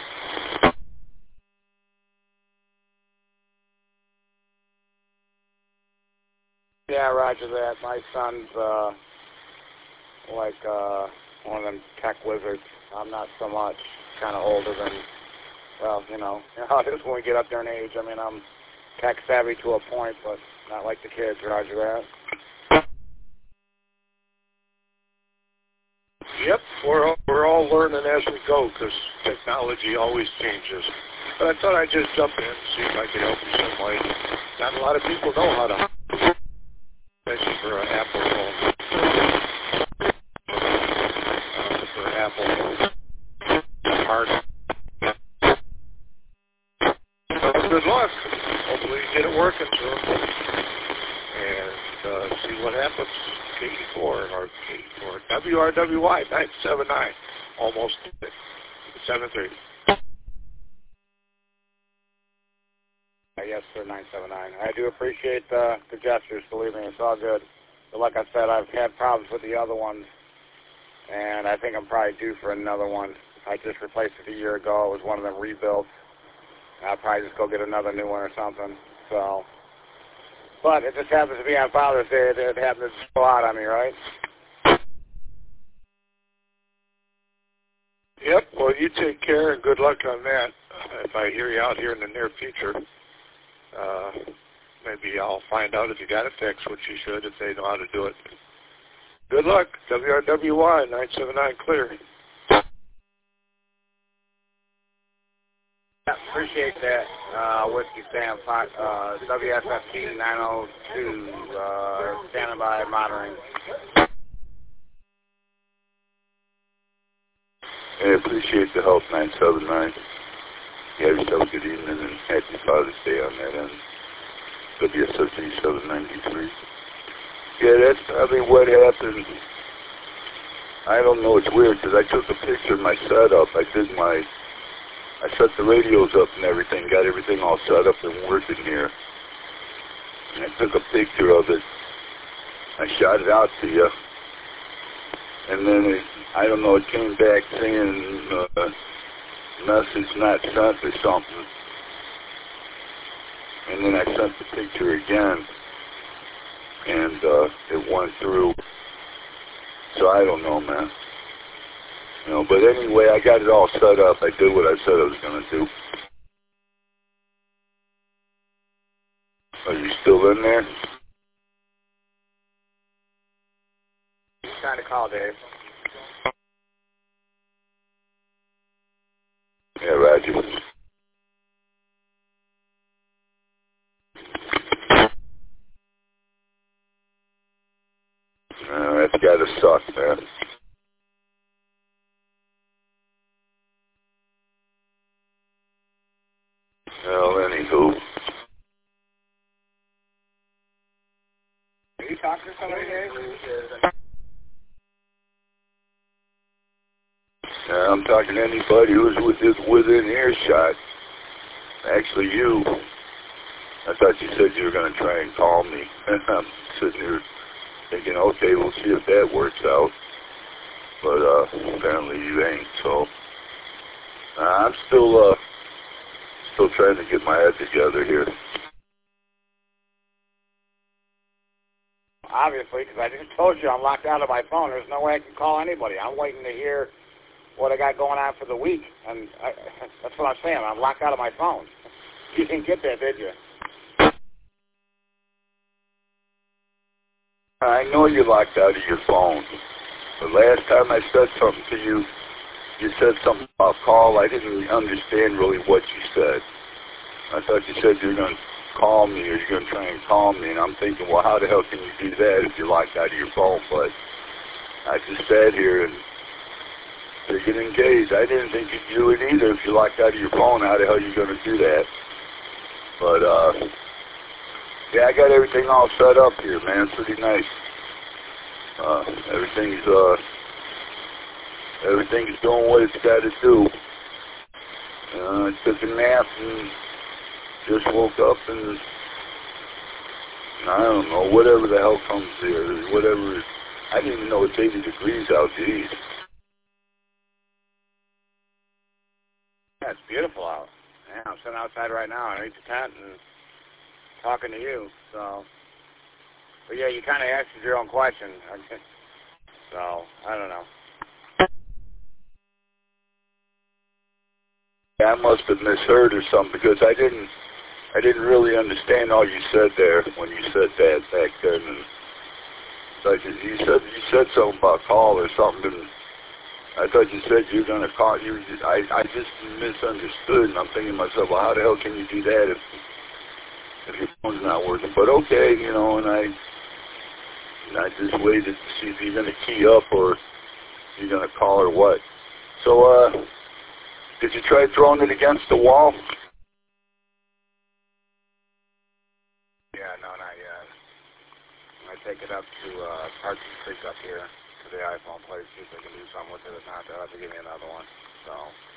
Yeah, roger that. My son's uh, like uh, one of them tech wizards. I'm not so much. Kind of older than, well, you know, how it is when we get up there in age. I mean, I'm tech savvy to a point, but not like the kids. Roger that. Yep, we're all, we're all learning as we go because technology always changes. But I thought I'd just jump in and see if I could help you some way. Not a lot of people know how to. Especially for an Apple phone. Uh, for an Apple phone. Hard. But good luck. Hopefully you get it working soon. And uh, see what happens. K four or K four. W R W Y nine seven nine. Almost seven three. Yes, sir, nine seven nine. I do appreciate uh, the gestures, believe me, it's all good. But like I said, I've had problems with the other ones, and I think I'm probably due for another one. I just replaced it a year ago. It was one of them rebuilds. I'll probably just go get another new one or something. So, but it just happens to be on Father's Day. It, it happens to go out on me, right? Yep, well, you take care and good luck on that. If I hear you out here in the near future, Uh, maybe I'll find out if you got it fixed, which you should if they know how to do it. Good luck. W R W Y nine seven nine clear. Yeah, appreciate that. Uh, Whiskey Sam, uh, W S F T nine oh two, uh, standing by monitoring. I appreciate the help, nine seven nine. You have yourself a good evening and happy Father's Day on that end. W S F T seven ninety-three. Yeah, that's probably what happened. I don't know, it's weird because I took a picture of my setup. I did my, I set the radios up and everything, got everything all set up and working here. And I took a picture of it. I shot it out to you. And then it, I don't know, it came back saying, uh, message not sent or something. And then I sent the picture again, and uh, it went through. So I don't know, man. You know, but anyway, I got it all set up. I did what I said I was going to do. Are you still in there? Trying to call, Dave. Yeah, Roger. Uh, that's gotta suck, man. Well, anyhow. Uh, I'm talking to anybody who's within, within earshot. Actually, you. I thought you said you were going to try and call me. I'm sitting here thinking, okay, we'll see if that works out. But uh, apparently you ain't. So uh, I'm still, uh, still trying to get my head together here. Obviously, because I just told you I'm locked out of my phone. There's no way I can call anybody. I'm waiting to hear what I got going on for the week, and I, that's what I'm saying. I'm locked out of my phone. You didn't get that, did you? I know you're locked out of your phone. The last time I said something to you, you said something about call. I didn't understand really what you said. I thought you said you were going to call me or you're going to try and call me, and I'm thinking, well, how the hell can you do that if you're locked out of your phone? But I just sat here and figured engaged. I didn't think you'd do it either if you're locked out of your phone. How the hell are you going to do that? But, uh, yeah, I got everything all set up here, man. Pretty nice. Uh, everything's, uh, everything's doing what it's got to do. Uh, I took a nap and just woke up and, I don't know, whatever the hell comes here, whatever, I didn't even know it's eighty degrees out, geez. Yeah, it's beautiful out. Yeah, I'm sitting outside right now underneath the tent and talking to you, so. But yeah, you kind of answered your own question. So, I don't know. Yeah, I must have misheard or something because I didn't, I didn't really understand all you said there when you said that back then. And like you said, you said something about call or something. And I thought you said you were gonna call. You, I, I just misunderstood, and I'm thinking to myself, well, how the hell can you do that if, if your phone's not working? But okay, you know, and I, and I just waited to see if you're gonna key up or you're gonna call or what. So, uh, did you try throwing it against the wall? Yeah, no, not yet. I'm gonna take it up to uh, Parks and Creek up here to the iPhone place, see if they can do something with it. If not, they'll have to give me another one. So.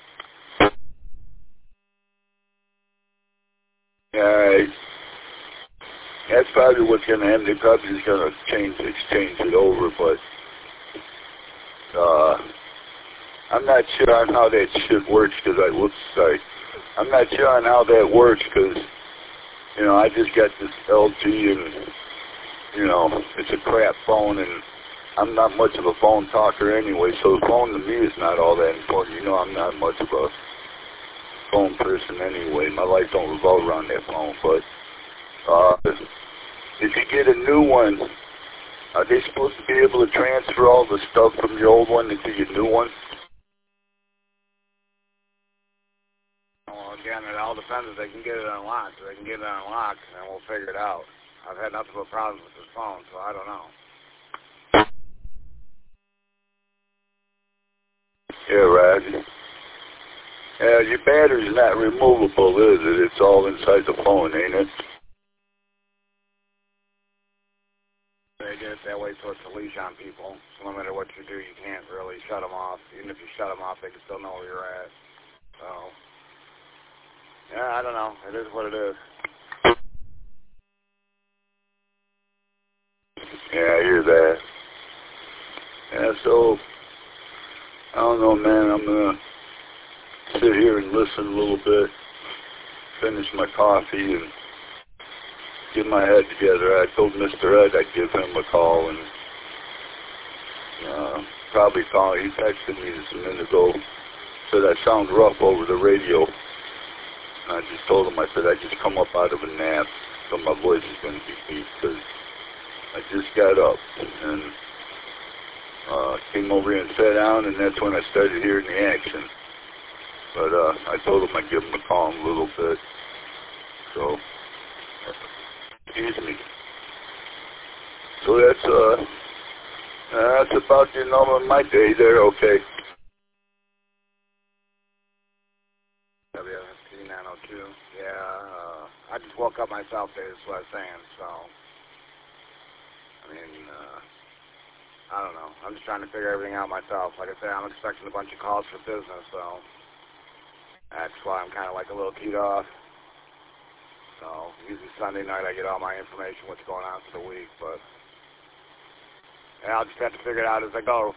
Yeah, that's probably what's going to happen. They probably just going to change, exchange it over, but uh, I'm not sure on how that shit works because I, whoops, sorry. I'm not sure on how that works because, you know, I just got this L G and, you know, it's a crap phone and I'm not much of a phone talker anyway, so the phone to me is not all that important. You know, I'm not much of a phone person anyway. My life don't revolve around that phone, but uh, if you get a new one, are they supposed to be able to transfer all the stuff from your old one into your new one? Well, again, it all depends if they can get it unlocked. If they can get it unlocked, then we'll figure it out. I've had nothing but problems with this phone, so I don't know. Yeah, Roger. Yeah, your battery's not removable, is it? It's all inside the phone, ain't it? They did it that way so it's a leash on people. So no matter what you do, you can't really shut them off. Even if you shut them off, they can still know where you're at. So, yeah, I don't know. It is what it is. Yeah, I hear that. Yeah, so, I don't know, man. I'm going to sit here and listen a little bit, finish my coffee, and get my head together. I told Mister Ed I'd give him a call, and uh, probably call. He texted me just a minute ago, said I sound rough over the radio. And I just told him, I said I just come up out of a nap, so my voice is going to be deep, because I just got up, and uh, came over here and sat down, and that's when I started hearing the action. But uh, I told him I'd give him a call in a little bit. So, excuse me. So that's uh, that's about the number of my day there. Okay. W S T nine oh two. Yeah, uh, I just woke up myself. Is what I was saying. So, I mean, uh, I don't know. I'm just trying to figure everything out myself. Like I said, I'm expecting a bunch of calls for business, so that's why I'm kind of like a little keyed off. So usually Sunday night I get all my information, what's going on for the week, but yeah, I'll just have to figure it out as I go.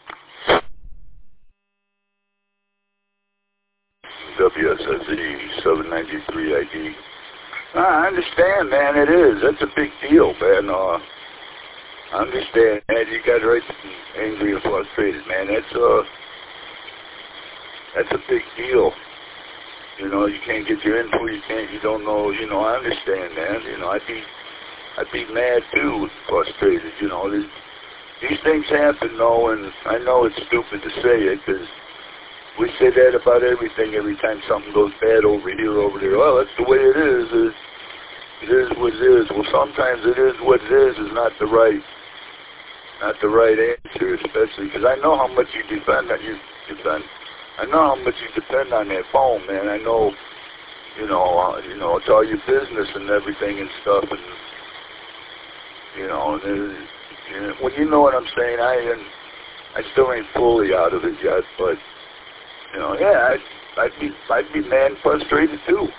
W S S E seven ninety-three I D. I understand, man. It is. That's a big deal, man. Uh, I understand, man. You got right to be angry and frustrated, man. That's uh, that's a big deal. You know, you can't get your info. You can't. You don't know. You know, I understand, man. You know, I'd be, I'd be mad too, frustrated. You know, these, these things happen, though, and I know it's stupid to say it because we say that about everything every time something goes bad over here, over there. Well, that's the way it is. It, it is what it is. Well, sometimes it is what it is is not the right, not the right answer, especially because I know how much you depend on you depend. I know how much you depend on that phone, man. I know, you know, uh, you know, it's all your business and everything and stuff, and you know, and it, you know, when you know what I'm saying, I and I still ain't fully out of it yet, but. You know, yeah, I'd, I'd be, I'd be mad and frustrated too.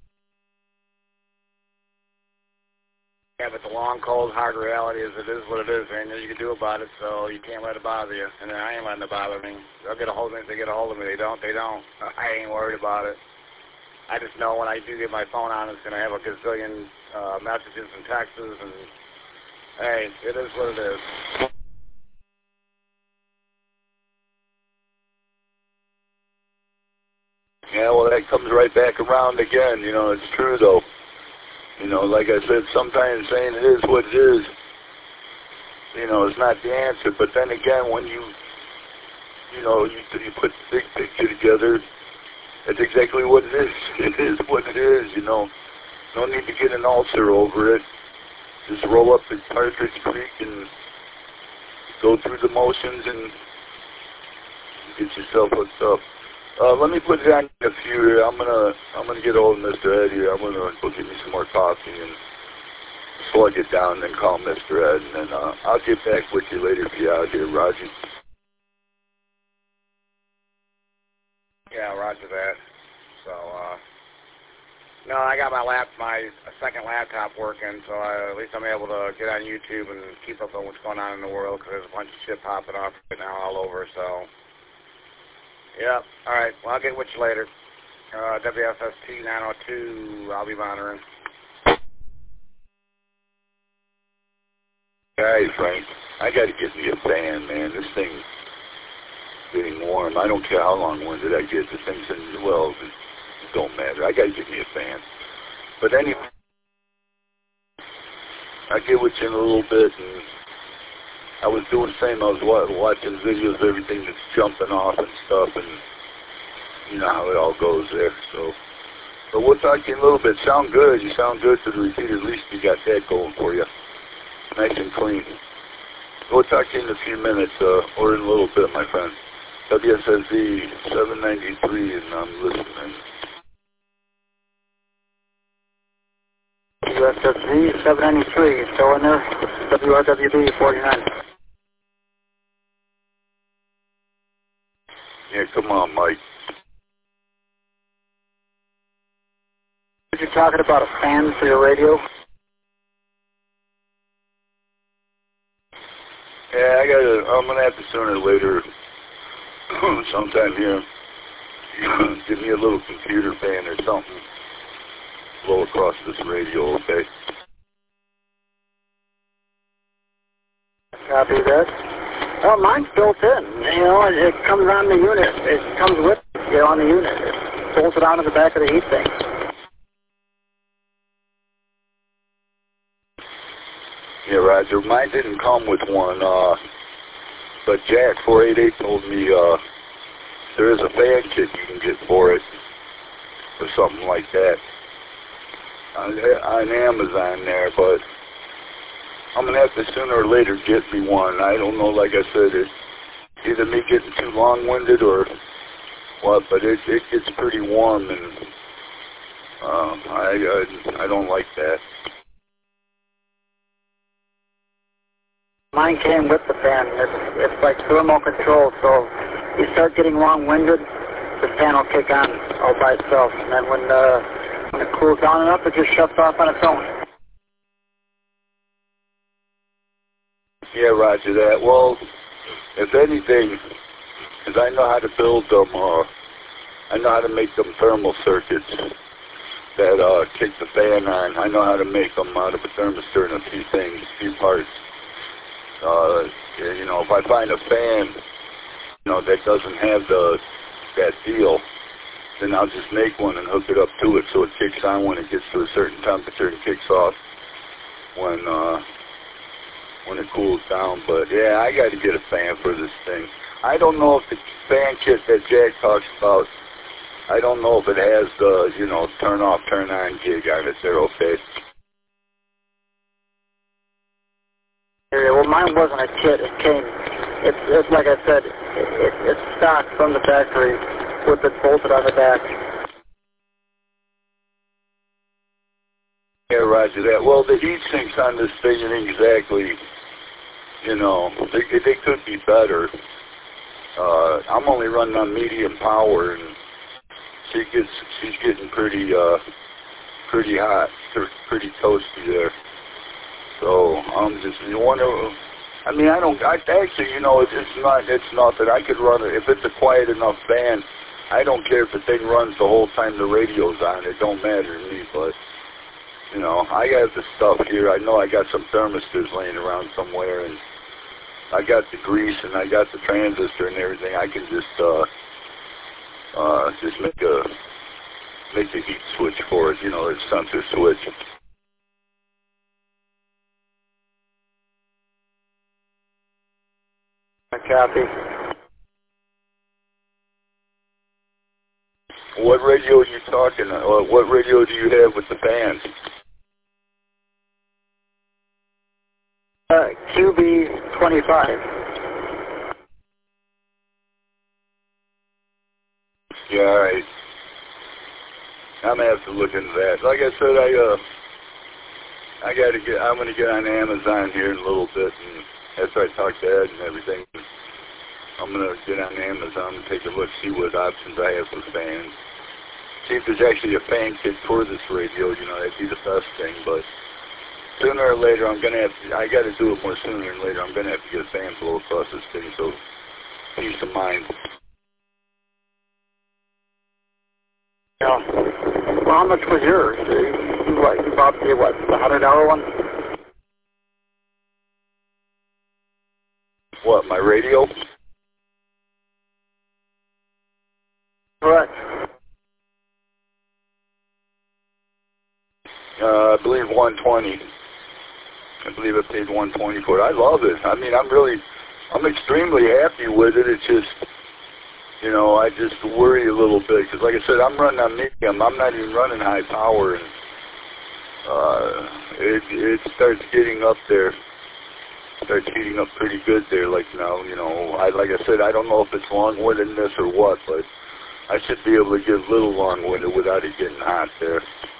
Yeah, but the long, cold, hard reality is it is what it is. There ain't nothing you can do about it, so you can't let it bother you. And I ain't letting it bother me. They'll get a hold of me if they get a hold of me. They don't, they don't. I ain't worried about it. I just know when I do get my phone on, it's going to have a gazillion uh, messages and texts, and hey, it is what it is. Yeah, well, that comes right back around again. You know, it's true, though. You know, like I said, sometimes saying it is what it is, you know, is not the answer. But then again, when you, you know, you, you put the big picture together, that's exactly what it is. It is what it is, you know. No need to get an ulcer over it. Just roll up in Partridge Creek and go through the motions and get yourself hooked up. Uh, let me put it on a few here. I'm gonna I'm gonna get old Mister Ed here. I'm gonna go get me some more coffee and slug it down, and then call Mister Ed, and then uh, I'll get back with you later if you're out here, Roger. Yeah, Roger that. So, uh, no, I got my lap, my second laptop working, so I, at least I'm able to get on YouTube and keep up on what's going on in the world because there's a bunch of shit popping off right now all over. So. Yeah, all right. Well, I'll get with you later. Uh, W S S T nine oh two, I'll be monitoring. All right, Frank. I got to get me a fan, man. This thing's getting warm. I don't care how long-winded I get. This thing's in, well, it don't matter. I got to get me a fan. But anyway, I'll get with you in a little bit, and I was doing the same. I was watching videos of everything that's jumping off and stuff, and you know how it all goes there. So, but we'll talk to you in a little bit. Sound good. You sound good to the repeater. At least you got that going for you. Nice and clean. We'll talk to you in a few minutes, uh, or in a little bit, my friend. W S S E seven ninety-three, and I'm listening. W S S E seven ninety-three, still in there. W R W B forty-nine. Yeah, come on, Mike. You're talking about a fan for your radio? Yeah, I gotta, I'm gonna have to sooner or later, sometime here, give me a little computer fan or something, blow across this radio, okay? Copy that. Well, mine's built in. You know, it, it comes on the unit. It comes with you know, on the unit. It's bolted onto the back of the heat sink. Yeah, Roger. Mine didn't come with one, uh, but Jack four eight eight told me uh, there is a fan kit you can get for it, or something like that, on, on Amazon there, but I'm going to have to sooner or later get me one. I don't know, like I said, it's either me getting too long-winded or what, but it, it gets pretty warm, and um, I, I, I don't like that. Mine came with the fan. It's, it's like thermal control, so you start getting long-winded, the fan will kick on all by itself, and then when, uh, when it cools down enough, it just shuts off on its own. Yeah, roger that. Well, if anything, because I know how to build them, uh, I know how to make them thermal circuits that uh, kick the fan on. I know how to make them out of a thermistor and a few things, a few parts. Uh, you know, if I find a fan, you know, that doesn't have the that deal, then I'll just make one and hook it up to it so it kicks on when it gets to a certain temperature and kicks off when uh, when it cools down. But yeah, I got to get a fan for this thing. I don't know if the fan kit that Jack talks about, I don't know if it has the, you know, turn off, turn on gig on it there, okay? Yeah, well, mine wasn't a kit. It came, it's, it's like I said, it, it, it's stock from the factory with it bolted on the back. Yeah, roger that. Well, the heat sinks on this thing ain't exactly, you know, they, they could be better. Uh, I'm only running on medium power, and she gets, she's getting pretty, uh, pretty hot, pretty toasty there. So I'm just, you wonder, I mean, I don't, I actually, you know, it's, it's not, it's nothing. I could run it, if it's a quiet enough band, I don't care if the thing runs the whole time the radio's on. It don't matter to me, but, you know, I got the stuff here. I know I got some thermistors laying around somewhere, and I got the grease, and I got the transistor and everything. I can just, uh, uh, just make a, make the heat switch for it, you know, it's sensor switch. Copy. What radio are you talking about? What radio do you have with the band? Uh, Q B twenty-five. Yeah, all right. I'm gonna have to look into that. Like I said, I uh, I gotta get. I'm gonna get on Amazon here in a little bit, and after I talk to Ed and everything, I'm gonna get on Amazon and take a look, see what options I have for fans. See if there's actually a fan kit for this radio. You know, that'd be the best thing. But sooner or later, I'm gonna have. To, I got to do it more sooner than later. I'm gonna have to get a fan blow across this thing, so peace of mind. Yeah. Well, how much was yours? You, what, you bought the, what, the one hundred dollar one? What, my radio? Correct. Uh, I believe one twenty. I believe I paid one twenty for it. I love it. I mean, I'm really, I'm extremely happy with it. It's just, you know, I just worry a little bit because, like I said, I'm running on medium. I'm not even running high power, and uh, it it starts getting up there. Starts heating up pretty good there. Like now, you know, I like I said, I don't know if it's long-windedness or what, but I should be able to get a little long-winded without it getting hot there.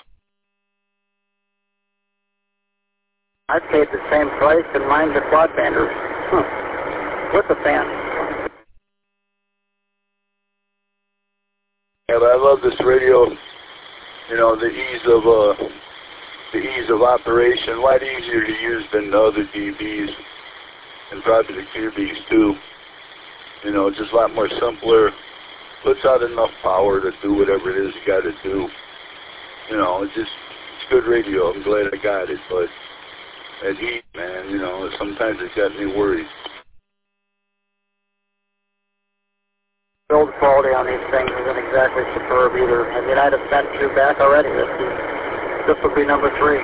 I paid the same price, and mine's a quadbander. Huh. With the fan. Yeah, but I love this radio. You know, the ease of uh, the ease of operation, a lot easier to use than the other D Bs, and probably the Q Bs too. You know, just a lot more simpler. Puts out enough power to do whatever it is you got to do. You know, it's just it's good radio. I'm glad I got it, but that heat, man, you know, sometimes it got me worried. Build quality on these things isn't exactly superb either. I mean, I'd have sent two back already. This is, this would be number three.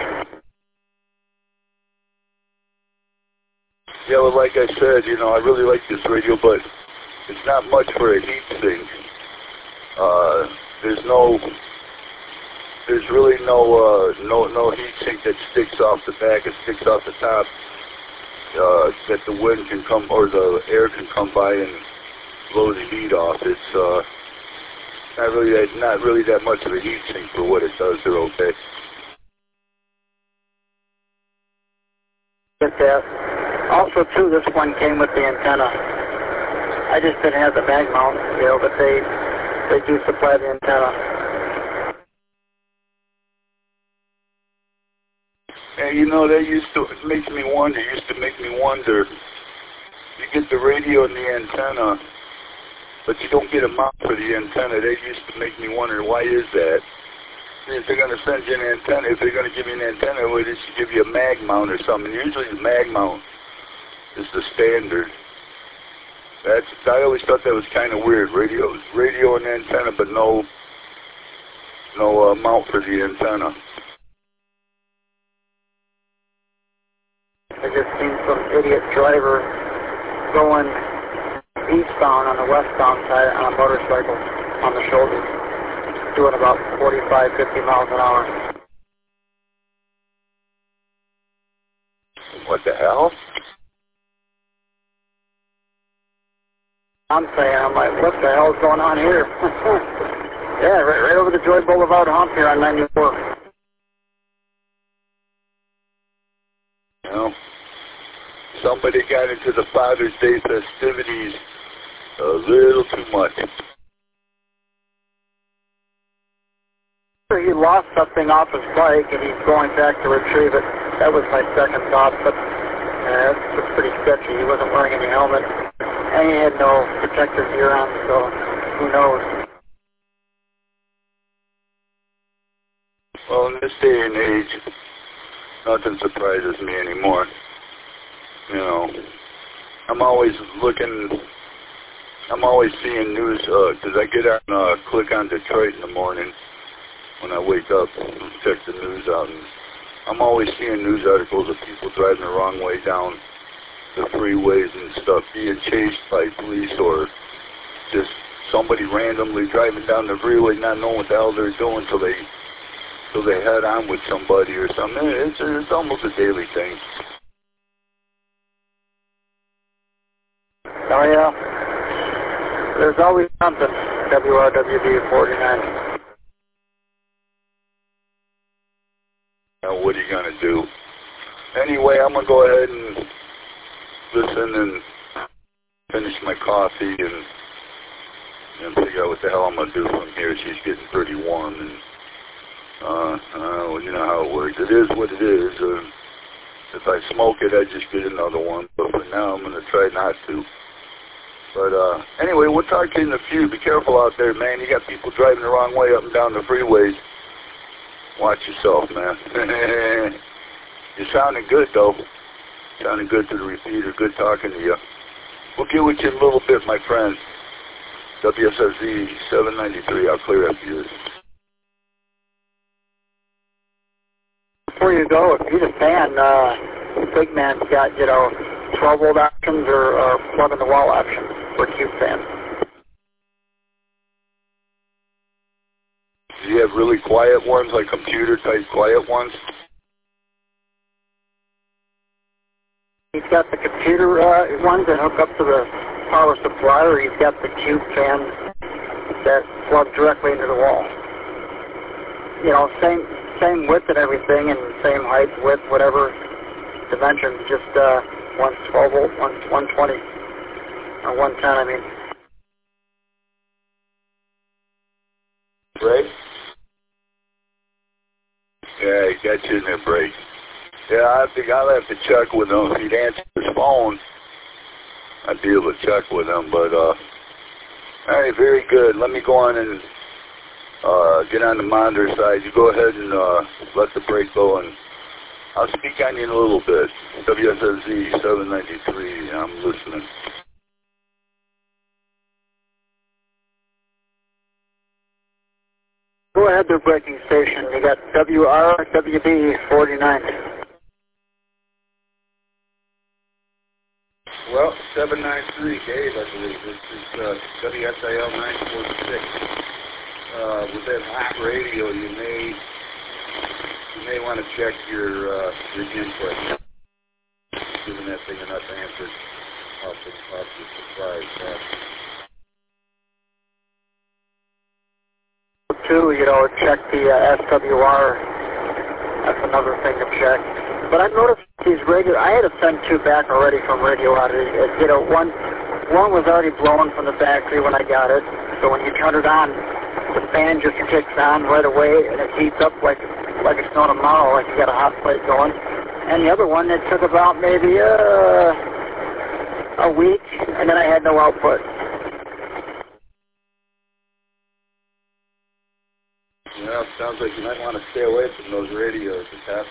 Yeah, well, like I said, you know, I really like this radio, but it's not much for a heat sink. Uh, there's no, there's really no, uh, no, no heat sink that sticks off the back. It sticks off the top. Uh, that the wind can come or the air can come by and blow the heat off. It's uh, not really that, not really that much of a heat sink for what it does. They're okay. Get that. also, too, this one came with the antenna. I just didn't have the mag mount, you know, but they they do supply the antenna. And you know, that used to, it makes me wonder, used to make me wonder, you get the radio and the antenna, but you don't get a mount for the antenna. That used to make me wonder, why is that? If they're going to send you an antenna, if they're going to give you an antenna, well, they should give you a mag mount or something. Usually the mag mount is the standard. That's, I always thought that was kind of weird. Radio, radio and antenna, but no, no uh, mount for the antenna. I just seen some idiot driver going eastbound on the westbound side on a motorcycle on the shoulder, doing about forty-five, fifty miles an hour. What the hell? I'm saying, I'm like, what the hell is going on here? Yeah, right, right over the Joy Boulevard hump here on ninety-four. Well, somebody got into the Father's Day festivities a little too much. He lost something off his bike and he's going back to retrieve it. That was my second thought, but uh, it was pretty sketchy. He wasn't wearing any helmet and he had no protective gear on, so who knows. Well, in this day and age, nothing surprises me anymore. You know, I'm always looking, I'm always seeing news, because uh, I get on, uh, click on Detroit in the morning when I wake up and check the news out, and I'm always seeing news articles of people driving the wrong way down the freeways and stuff, being chased by police, or just somebody randomly driving down the freeway not knowing what the hell they're doing till they, till they head on with somebody or something. It's, it's almost a daily thing. Oh yeah, there's always something. W R W D forty-nine. Now, what are you going to do? Anyway, I'm going to go ahead and listen and finish my coffee and, and figure out what the hell I'm going to do from here. She's getting pretty warm, and uh, uh, well, you know how it works. It is what it is. Uh, if I smoke it, I just get another one. But for now, I'm going to try not to. But uh, anyway, we'll talk to you in a few. Be careful out there, man. You got people driving the wrong way up and down the freeways. Watch yourself, man. You're sounding good, though. Sounding good to the repeater. Good talking to you. We'll get with you in a little bit, my friend. W S S Z seven ninety-three. I'll clear after you. Before you go, if you're a fan, uh, Big Man's got, you know, twelve volt options or, or plug in the wall options for Cube fans. Do you have really quiet ones, like computer-type quiet ones? He's got the computer uh, ones that hook up to the power supply, or he's got the Cube fans that plug directly into the wall. You know, same same width and everything, and same height, width, whatever dimensions, just uh, one's twelve volt, one's one twenty, or one ten, I mean. Break? Yeah, he got you in there, break. Yeah, I think I'll have to check with him. If he'd answer his phone, I'd be able to check with him. But, uh, all right, very good. Let me go on and uh, get on the monitor side. You go ahead and uh, let the break go, and I'll speak on you in a little bit. W S S Z seven ninety-three, I'm listening. Go ahead, their breaking station. You got W R W D forty-nine. Well, seven ninety-three, Dave, I believe. This is uh, W S I L nine forty-six. Uh, with that hot radio, you may you may want to check your uh, your input. Giving that thing enough answers off the, off the supply. Uh, Two, you know, check the uh, S W R. That's another thing to check. But I noticed These radio, I had to send two back already from radio out. It, it, you know, one, one was already blown from the factory when I got it. So when you turn it on, the fan just kicks on right away and it heats up like like it's going tomorrow, like you got a hot plate going. And the other one, it took about maybe uh, a week, and then I had no output. Yeah, it sounds like you might want to stay away from those radios. It's happening.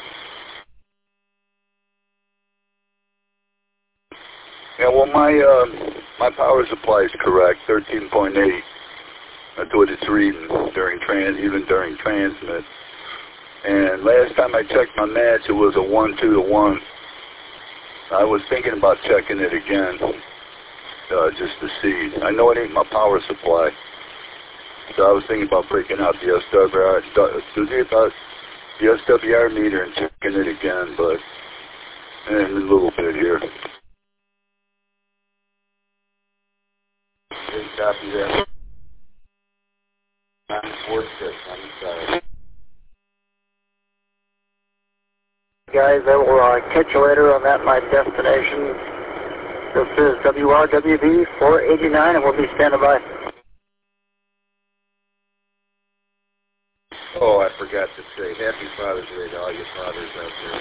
Yeah, well, my uh, my power supply is correct, thirteen point eight. That's what it's reading during trans, even during transmit. And last time I checked my match, it was a one two to one. I was thinking about checking it again, uh, just to see. I know it ain't my power supply, so I was thinking about breaking out the S W R, the S W R meter and checking it again, but in a little bit here. Just copy that. I'm forced it. I'm sorry. Guys, I will uh, catch you later on that, my destination. This is W R W B four eighty-nine, and we'll be standing by. Oh, I forgot to say, Happy Father's Day to all your fathers out there.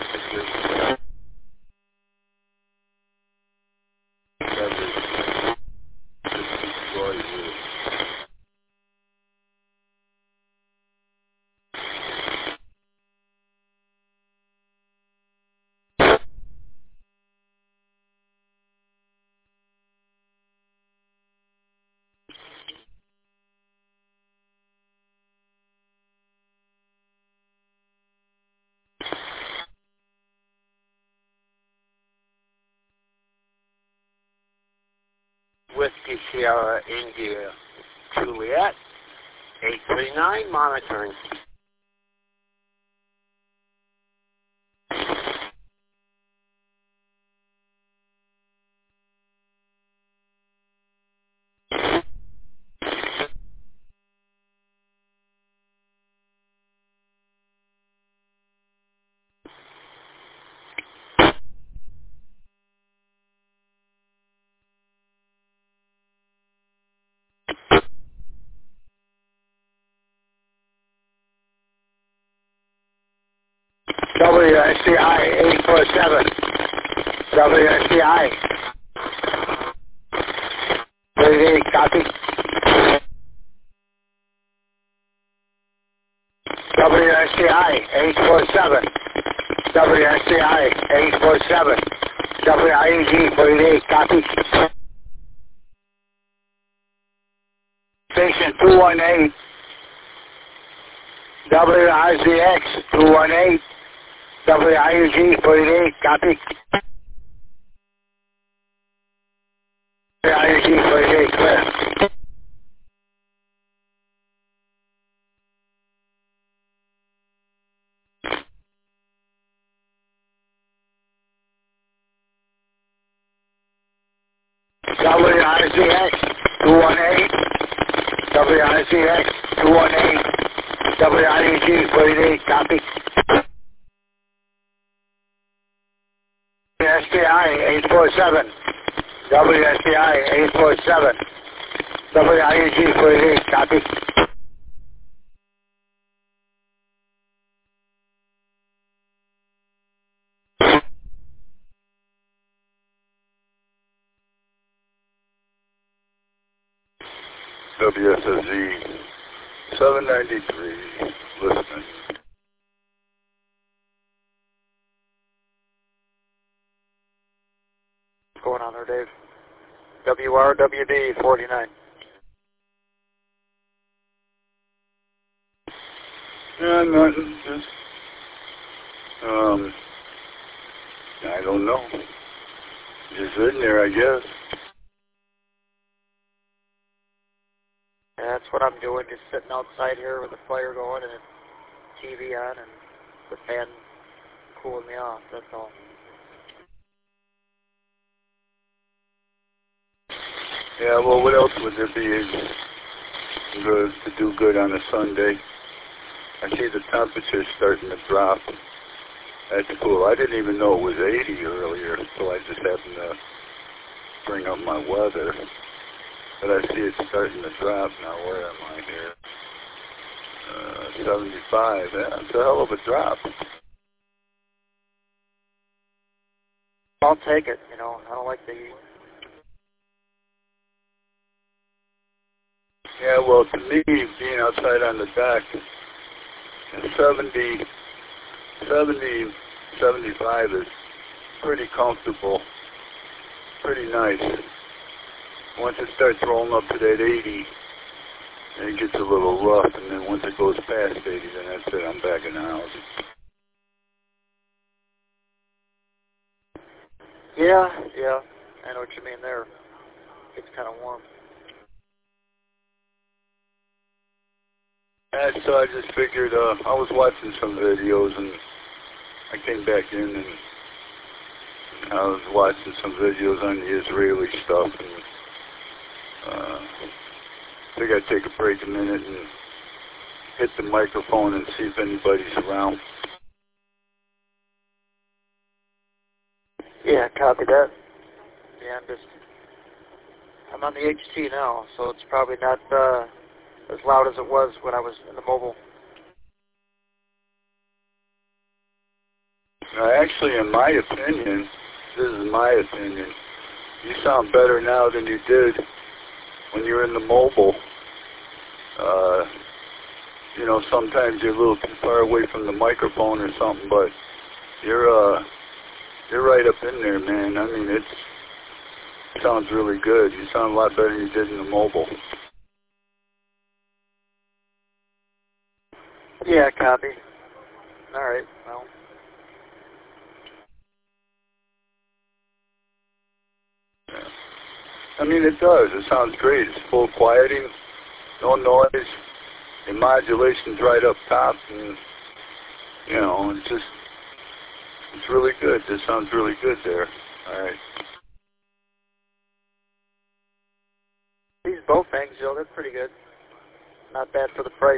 Whiskey Sierra India Juliet, eight three nine, monitoring. W S C I eight four seven. W S C I. thirty-eight, copy. W S C I eight four seven. W S C I eight four seven. W I E G forty-eight, copy. Station two one eight. W I Z X two one eight. W I U G forty-eight, copy. W I U G forty-eight, clear. W I Z X two one eight. W I Z X two one eight. W I U G forty-eight, copy. W S T I eight four seven. W S T I eight four seven. W I U G forty-eight, copy. W S S Z seven ninety-three, listening. What's going on there, Dave? W R W D forty-nine. Yeah, nothing, just, um, I don't know. Just sitting there, I guess. Yeah, that's what I'm doing, just sitting outside here with the fire going and the T V on and the fan cooling me off, that's all. Yeah, well, what else would there be good to do good on a Sunday? I see the temperature's starting to drop. That's cool. I didn't even know it was eighty earlier, so I just happened to bring up my weather. But I see it's starting to drop now. Where am I here? Uh, seventy-five. Yeah, it's a hell of a drop. I'll take it. You know, I don't like the heat. Yeah, well, to me, being outside on the deck, seventy, seventy, seventy-five is pretty comfortable, pretty nice. Once it starts rolling up to that eighty, then it gets a little rough, and then once it goes past eighty, then that's it. I'm back in the house. Yeah, yeah, I know what you mean there. It's kind of warm. And so I just figured, uh, I was watching some videos, and I came back in, and I was watching some videos on the Israeli stuff, and uh, I think I'd take a break a minute and hit the microphone and see if anybody's around. Yeah, copy that. Yeah, I'm just, I'm on the H T now, so it's probably not uh, as loud as it was when I was in the mobile. Now, actually, in my opinion, this is my opinion, you sound better now than you did when you were in the mobile. Uh, you know, sometimes you're a little too far away from the microphone or something, but you're, uh, you're right up in there, man. I mean, it's, it sounds really good. You sound a lot better than you did in the mobile. Yeah, copy. All right, well. Yeah. I mean, it does. It sounds great. It's full quieting, no noise. The modulation's right up top, and, you know, it's just, it's really good. This sounds really good there. All right. These both things, Joe, they're pretty good. Not bad for the price.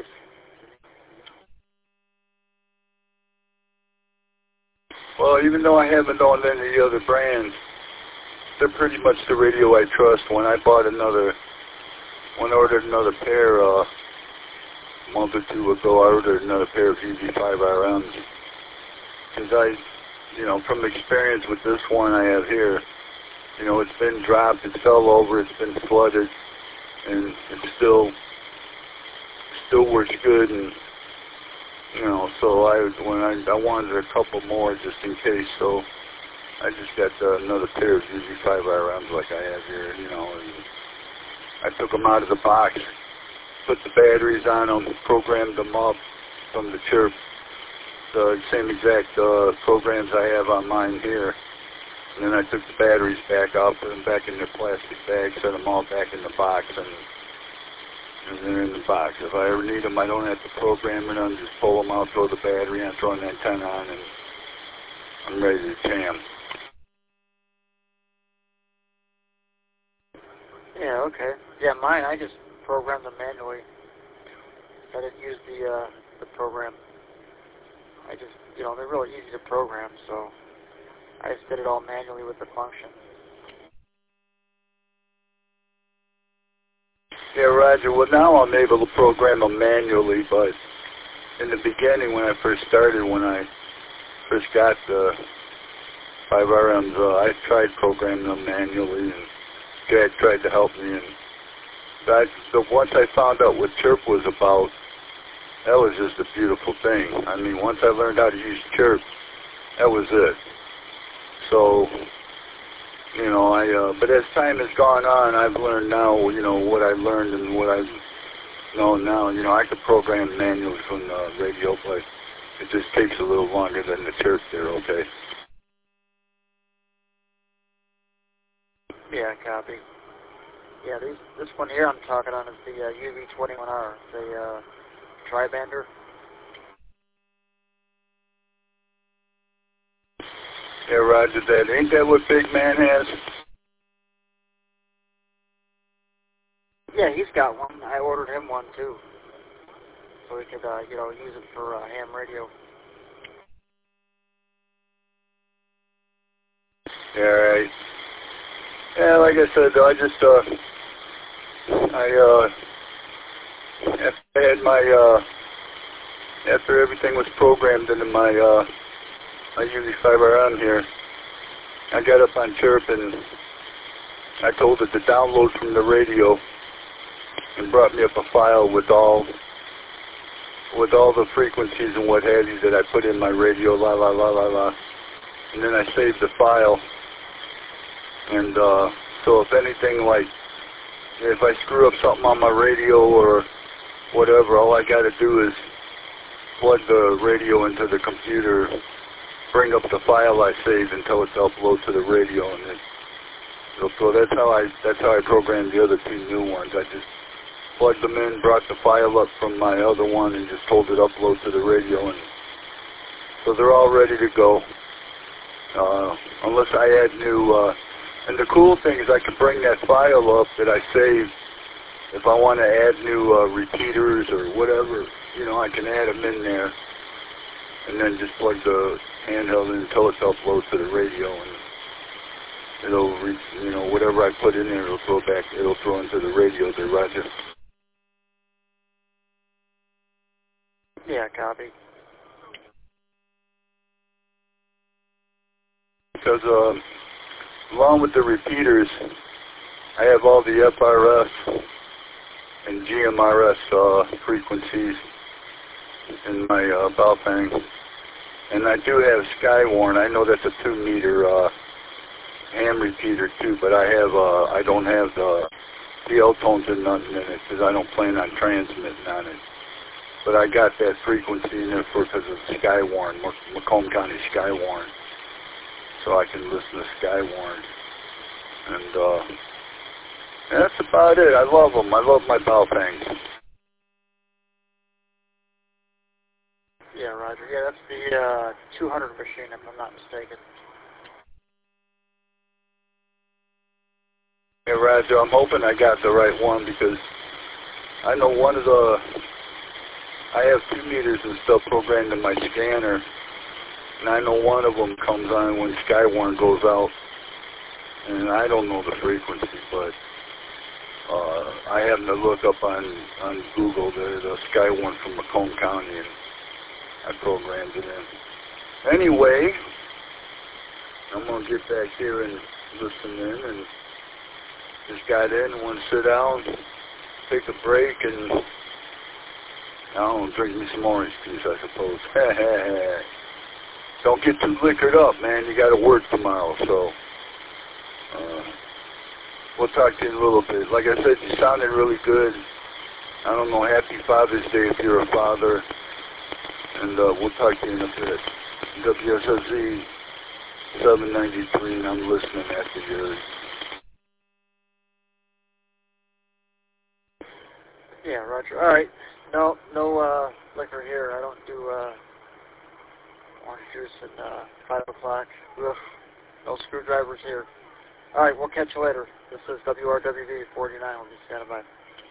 Well, even though I haven't owned any of the other brands, they're pretty much the radio I trust. When I bought another, when I ordered another pair uh, a month or two ago, I ordered another pair of U V five R Ms. Because I, you know, from experience with this one I have here, you know, it's been dropped, it fell over, it's been flooded, and it still, still works good. And you know, so I when I I wanted a couple more just in case, so I just got uh, another pair of U V five R Ms like I have here, you know, and I took them out of the box, put the batteries on them, programmed them up from the chirp, the same exact uh, programs I have on mine here, and then I took the batteries back out, put them back in their plastic bags, set them all back in the box, and and they're in the box. If I ever need them, I don't have to program it. I just pull them out, throw the battery on, throw an antenna on, and I'm ready to jam. Yeah, okay. Yeah, mine, I just programmed them manually. I didn't use the, uh, the program. I just, you know, they're really easy to program, so I just did it all manually with the function. Yeah, Roger. Well, now I'm able to program them manually, but in the beginning when I first started, when I first got the five R Ms, uh, I tried programming them manually, and Dad tried to help me. And I, so once I found out what chirp was about, that was just a beautiful thing. I mean, once I learned how to use chirp, that was it. So, you know, I, uh, but as time has gone on, I've learned now, you know, what I learned and what I know now. You know, I could program manually from the radio, but it just takes a little longer than the chirp there, okay? Yeah, copy. Yeah, these, this one here I'm talking on is the uh, U V twenty-one R, the uh, tri-bander. Yeah, Roger that. Ain't that what Big Man has? Yeah, he's got one. I ordered him one too, so he could, uh, you know, use it for uh, ham radio. Yeah, right. Yeah, like I said, I just, uh, I, uh, after I had my, uh, after everything was programmed into my, uh, my U V fiber on here, I got up on Chirp and I told it to download from the radio and brought me up a file with all, with all the frequencies and what have you that I put in my radio, la la la la la. And then I saved the file. And uh, so if anything, like, if I screw up something on my radio or whatever, all I got to do is plug the radio into the computer, bring up the file I saved and tell it to upload to the radio, and it, it'll throw. That's how I that's how I programmed the other two new ones. I just plugged them in, brought the file up from my other one, and just told it upload to the radio, and so they're all ready to go. Uh, unless I add new. Uh, And the cool thing is I can bring that file up that I saved. If I want to add new uh, repeaters or whatever, you know, I can add them in there. And then just plug the handheld in until it's upload to the radio. And it'll, re you know, whatever I put in there, it'll throw back, it'll throw into the radio there, Roger. Yeah, copy. Because, um, along with the repeaters, I have all the F R S and G M R S uh, frequencies in my uh, Baofeng. And I do have Skywarn. I know that's a two meter uh, ham repeater too, but I have uh, I don't have the the L tones and nothing in it because I don't plan on transmitting on it. But I got that frequency in there for because of Skywarn, Macomb County Skywarn. So I can listen to Skywarn. And uh, that's about it. I love them. I love my Baofeng. Yeah, Roger. Yeah, that's the uh, two hundred machine, if I'm not mistaken. Yeah, Roger, I'm hoping I got the right one because I know one of the, I have two meters and stuff programmed in my scanner. And I know one of them comes on when Skywarn goes out, and I don't know the frequency, but uh, I happened to look up on, on Google the, the Skywarn from Macomb County, and I programmed it in. Anyway, I'm going to get back here and listen in, and just got in and want to sit down, take a break, and I don't know, drink me some orange juice, I suppose. Don't get too liquored up, man. You got to work tomorrow, so uh, we'll talk to you in a little bit. Like I said, you sounded really good. I don't know, happy Father's Day if you're a father, and uh, we'll talk to you in a bit. W S S Z seven ninety-three, and I'm listening after yours. Yeah, Roger. All right. No, no uh, liquor here. I don't do uh, orange juice at uh, five o'clock. Ugh. No screwdrivers here. All right, we'll catch you later. This is W R W V forty-nine. We'll be standing by.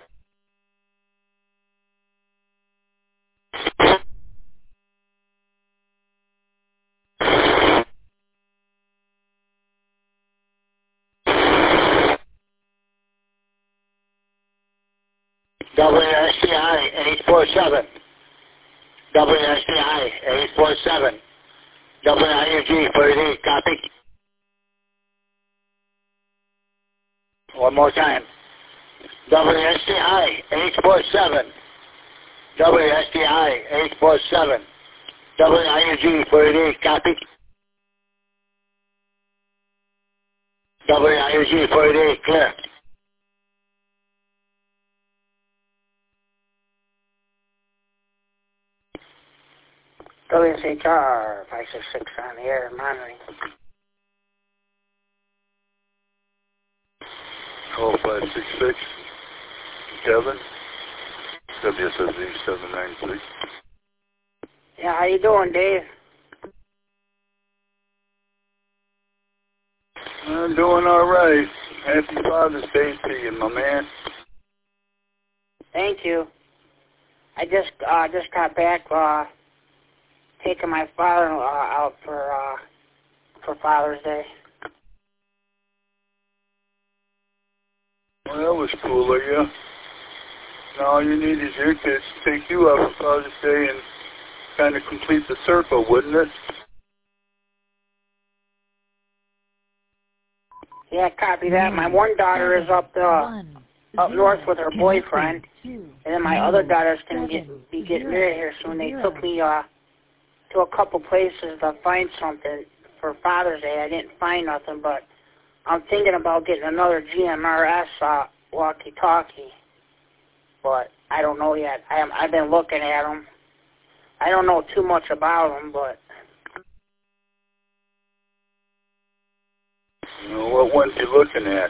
W S C I eight four seven. W S C I eight four seven. W I U G forty-eight, copy. One more time. W S C I eight four seven. W S C I eight four seven. W I U G forty-eight, copy. W I U G forty-eight, clear. W S H R five six six on the air, monitoring. Call five six six, Kevin, W S S Z seven nine three. Yeah, how you doing, Dave? I'm doing all right. Happy Father's Day to you, my man. Thank you. I just uh, just got back uh, taking my father-in-law out for uh, for Father's Day. Well, that was cool of you. Now all you need is your kids to take you out for Father's Day and kind of complete the circle, wouldn't it? Yeah, copy that. My one daughter is up uh, up north with her boyfriend, and then my other daughter's going to get be getting married here soon. They took me uh, to a couple places to find something for Father's Day. I didn't find nothing, but I'm thinking about getting another G M R S uh, walkie-talkie, but I don't know yet. I am, I've been looking at them. I don't know too much about them, but... You know, what ones you looking at?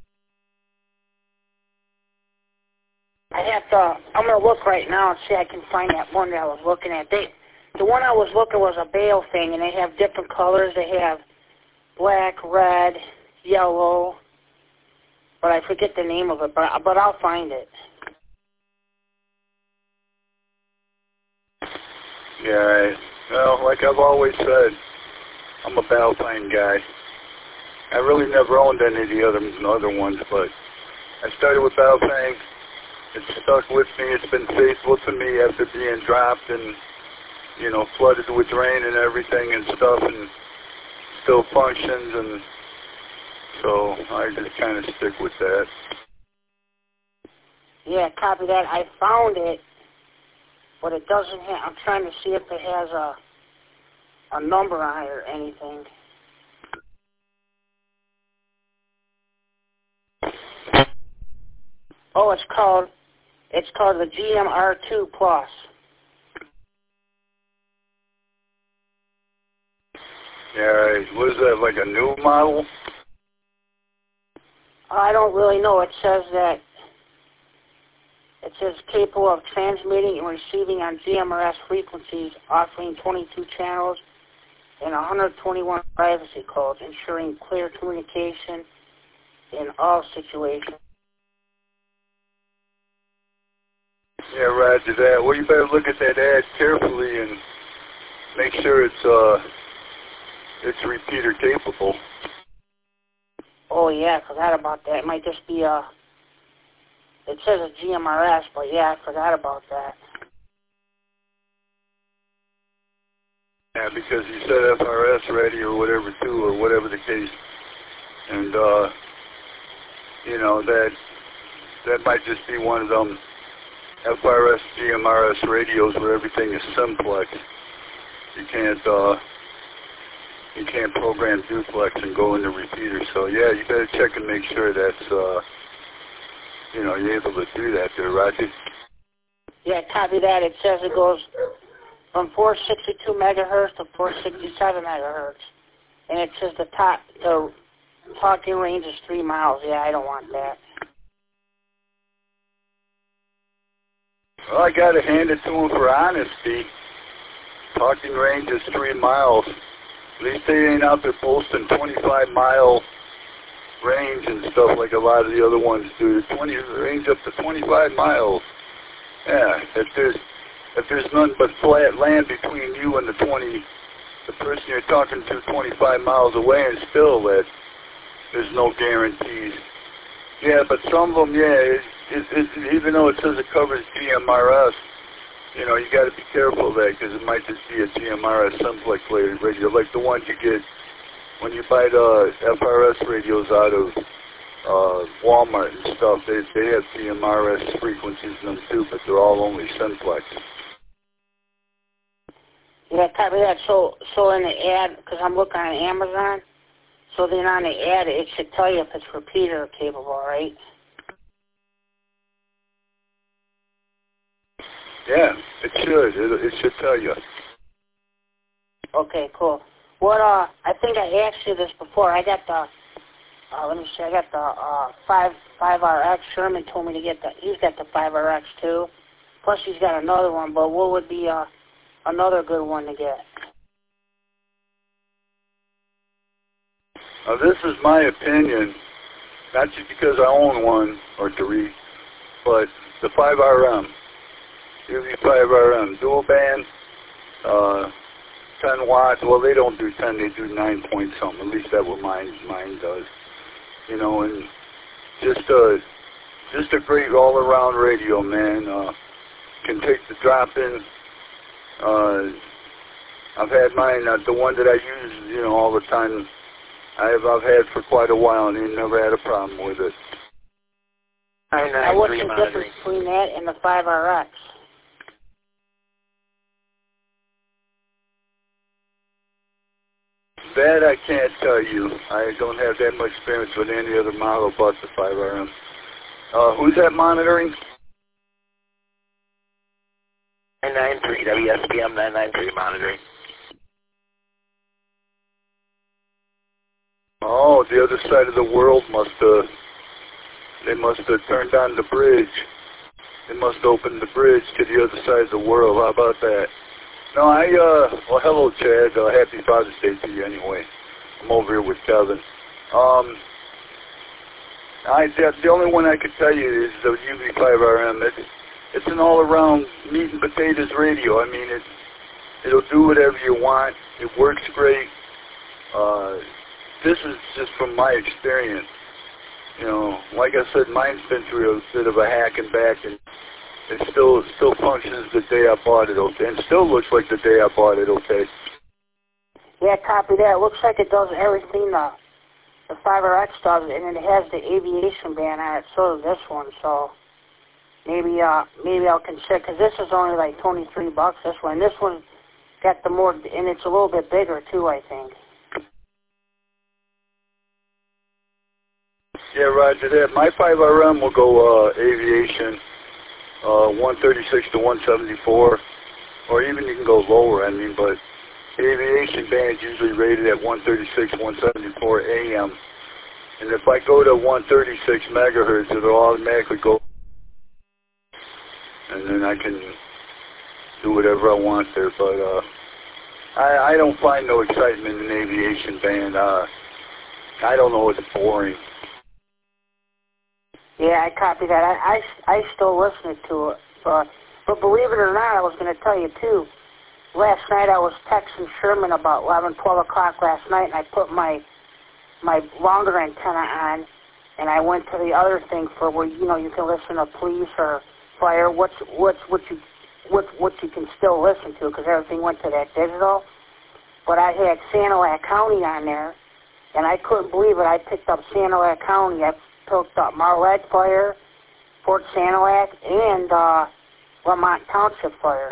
I have to, I'm going to look right now and see if I can find that one that I was looking at. They, the one I was looking was a Bale thing, and they have different colors. They have black, red, yellow, but I forget the name of it, but, but I'll find it. Yeah, right. Well, like I've always said, I'm a Balfine guy. I really never owned any of the other other ones, but I started with Balfine. It's stuck with me. It's been faithful to me after being dropped and, you know, flooded with rain and everything and stuff, and still functions, and so I just kind of stick with that. Yeah, copy that. I found it, but it doesn't have, I'm trying to see if it has a a number on it or anything. Oh, it's called, it's called the G M R two Plus. Yeah, right. What is that, like a new model? I don't really know. It says that it says capable of transmitting and receiving on G M R S frequencies, offering twenty-two channels and one hundred twenty-one privacy codes, ensuring clear communication in all situations. Yeah, roger that. Well, you better look at that ad carefully and make sure it's uh it's repeater capable. Oh yeah, I forgot about that. It might just be a. It says a G M R S, but yeah, I forgot about that. Yeah, because you said F R S ready or whatever too, or whatever the case, and uh, you know that that might just be one of them F R S G M R S radios where everything is simplex. You can't uh, you can't program duplex and go into repeater. So yeah, you better check and make sure that's uh, you know you're able to do that there, Roger. Yeah, copy that. It says it goes from four sixty-two megahertz to four sixty-seven megahertz, and it says the top the talking range is three miles. Yeah, I don't want that. Well, I got to hand it to them for honesty. Talking range is three miles. At least they ain't out there posting twenty-five mile range and stuff like a lot of the other ones do. twenty range up to twenty-five miles. Yeah, if there's if there's none but flat land between you and the twenty, the person you're talking to twenty-five miles away, and still that there's no guarantees. Yeah, but some of them, yeah, it, it, it, even though it says it covers G M R S, you know, you got to be careful of that because it might just be a G M R S simplex radio, like the ones you get when you buy the F R S radios out of uh, Walmart and stuff. They they have G M R S frequencies in them too, but they're all only simplex. Yeah, copy that. So, so in the ad, because I'm looking on Amazon, so then on the ad, it should tell you if it's repeater capable, right? Yeah, it should. It, it should tell you. Okay, cool. What, uh, I think I asked you this before. I got the, uh, let me see, I got the, uh, five, five R X. Sherman told me to get the, he's got the five R X too. Plus he's got another one, but what would be, uh, another good one to get? Now, this is my opinion, not just because I own one or three, but the five R M. U V five R M, dual band, uh, ten watts. Well, they don't do ten, they do nine point something. At least that's what mine, mine does. You know, and just uh, just a great all-around radio, man. Uh, can take the drop in. Uh, I've had mine, uh, the one that I use, you know, all the time. I've I've had for quite a while, and ain't never had a problem with it. Now, what's the difference between that and the five R X? That I can't tell you. I don't have that much experience with any other model but the five R M. Uh, who's that monitoring? nine nine three, W S P M nine nine three monitoring. Oh, the other side of the world must have, they must have turned on the bridge. They must have opened the bridge to the other side of the world. How about that? No, I, uh, well, hello, Chad. Uh, happy Father's Day to you anyway. I'm over here with Kevin. Um, I, the, the only one I could tell you is the U V five R M. It's, it's an all-around meat and potatoes radio. I mean, it, it'll do whatever you want. It works great. Uh, this is just from my experience. You know, like I said, mine's been through a bit of a hack and back, and it still still functions the day I bought it, okay? And still looks like the day I bought it, okay? Yeah, copy that. It looks like it does everything the, the five R X does, and it has the aviation band on it, so does this one, so maybe uh maybe I'll consider, because this is only like twenty-three bucks, this one. This one got the more, and it's a little bit bigger too, I think. Yeah, roger that. My five R M will go uh, aviation, uh, one thirty-six to one seventy-four, or even you can go lower, I mean, but aviation band's usually rated at one thirty-six, one seventy-four A M. And if I go to one thirty-six megahertz, it'll automatically go, and then I can do whatever I want there. But uh, I, I don't find no excitement in aviation band. Uh, I don't know, it's boring. Yeah, I copy that. I, I, I still listen to it. But, but believe it or not, I was going to tell you, too. Last night I was texting Sherman about eleven, twelve o'clock last night, and I put my my longer antenna on, and I went to the other thing for where, you know, you can listen to police or fire, what's, what's, what, you, what, what you can still listen to, because everything went to that digital. But I had Sanilac County on there, and I couldn't believe it. I picked up Sanilac County. I picked up Marlette Fire, Fort Sanilac, and uh, Lamont Township Fire.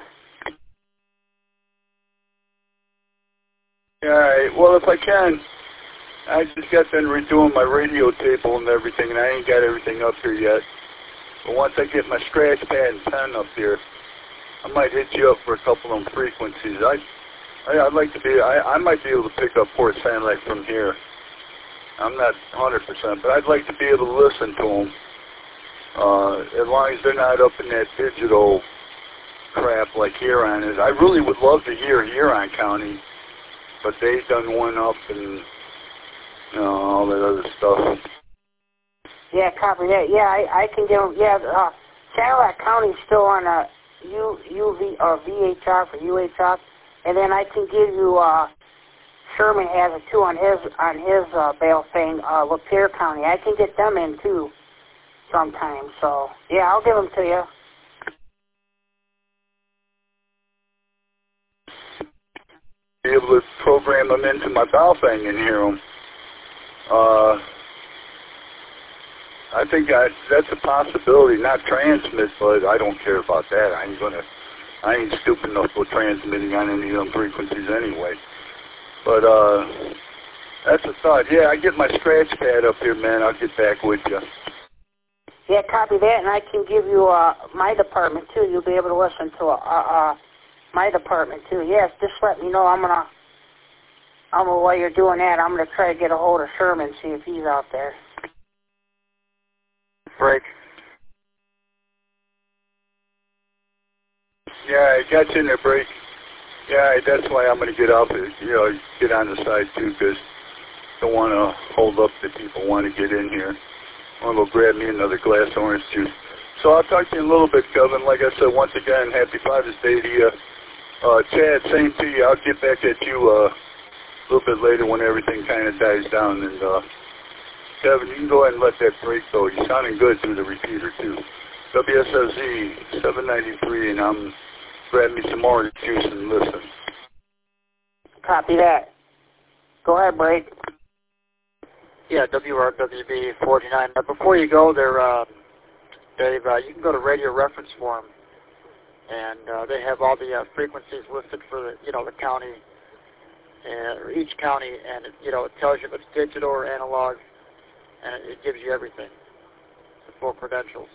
Yeah, all right. Well, if I can, I just got done redoing my radio table and everything, and I ain't got everything up here yet. But once I get my scratch pad and pen up here, I might hit you up for a couple of them frequencies. I, I I'd like to be. I, I might be able to pick up Fort Sanilac from here. I'm not one hundred percent, but I'd like to be able to listen to them, uh, as long as they're not up in that digital crap like Huron is. I really would love to hear Huron County, but they done one up and, you know, all that other stuff. Yeah, copy that. Yeah, I, I can give them, yeah, uh, Sanilac County's still on a U, UV, or V H R for U H R, and then I can give you, uh, Sherman has it too on his on his uh, bail thing, uh, Lapeer County. I can get them in too sometimes. So yeah, I'll give them to you. Be able to program them into my Baofeng and hear them. Uh, I think I, that's a possibility. Not transmit, but I don't care about that. I ain't gonna. I ain't stupid enough for transmitting on any of them frequencies anyway. But, uh, that's a thought. Yeah, I get my scratch pad up here, man. I'll get back with you. Yeah, copy that, and I can give you uh, my department, too. You'll be able to listen to uh, uh, my department, too. Yes, just let me know. I'm going to, I'm gonna, while you're doing that, I'm going to try to get a hold of Sherman, see if he's out there. Break. Yeah, I got you in there, Break. Yeah, that's why I'm going to get up, you know, get on the side, too, because I don't want to hold up the people want to get in here. I want to go grab me another glass of orange juice. So I'll talk to you in a little bit, Kevin. Like I said, once again, happy Father's Day to you. Uh, Chad, same to you. I'll get back at you uh, a little bit later when everything kind of dies down, and uh, Kevin, you can go ahead and let that break go. You're sounding good through the repeater, too. W S F Z seven ninety-three, and I'm grabbing me some orange juice and listen. Copy that. Go ahead, break. Yeah, W R W B forty-nine. But before you go there, uh, Dave, uh, you can go to Radio Reference Forum, and uh, they have all the uh, frequencies listed for the, you know, the county, uh, or each county, and it, you know, it tells you if it's digital or analog, and it, it gives you everything, the full credentials.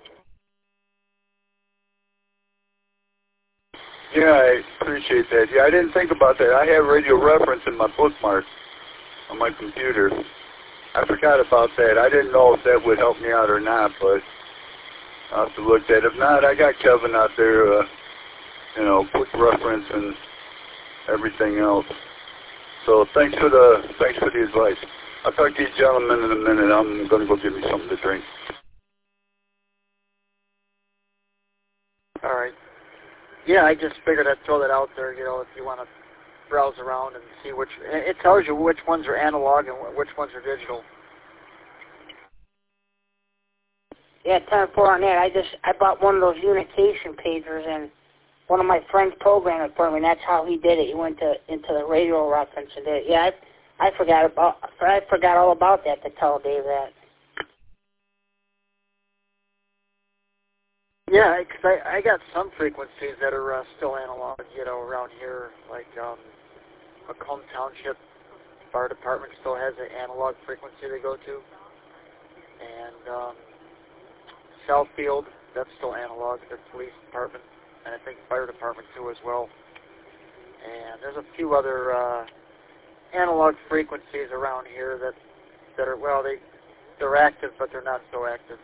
Yeah, I appreciate that. Yeah, I didn't think about that. I have Radio Reference in my bookmark on my computer. I forgot about that. I didn't know if that would help me out or not, but I'll have to look at it. If not, I got Kevin out there, uh, you know, quick reference and everything else. So thanks for the thanks for the advice. I'll talk to you gentlemen in a minute. I'm going to go get me something to drink. All right. Yeah, I just figured I'd throw that out there, you know, if you want to browse around and see which, it tells you which ones are analog and which ones are digital. Yeah, ten four on that. I just, I bought one of those unification pagers, and one of my friends programmed it for me, and that's how he did it. He went to into the Radio Reference and did it. Yeah, I, I forgot about, I forgot all about that to tell Dave that. Yeah, because I, I got some frequencies that are uh, still analog, you know, around here, like um, Macomb Township Fire Department still has an analog frequency they go to, and um, Southfield, that's still analog, the police department, and I think fire department too as well. And there's a few other uh, analog frequencies around here that that are, well, they they're active, but they're not so active.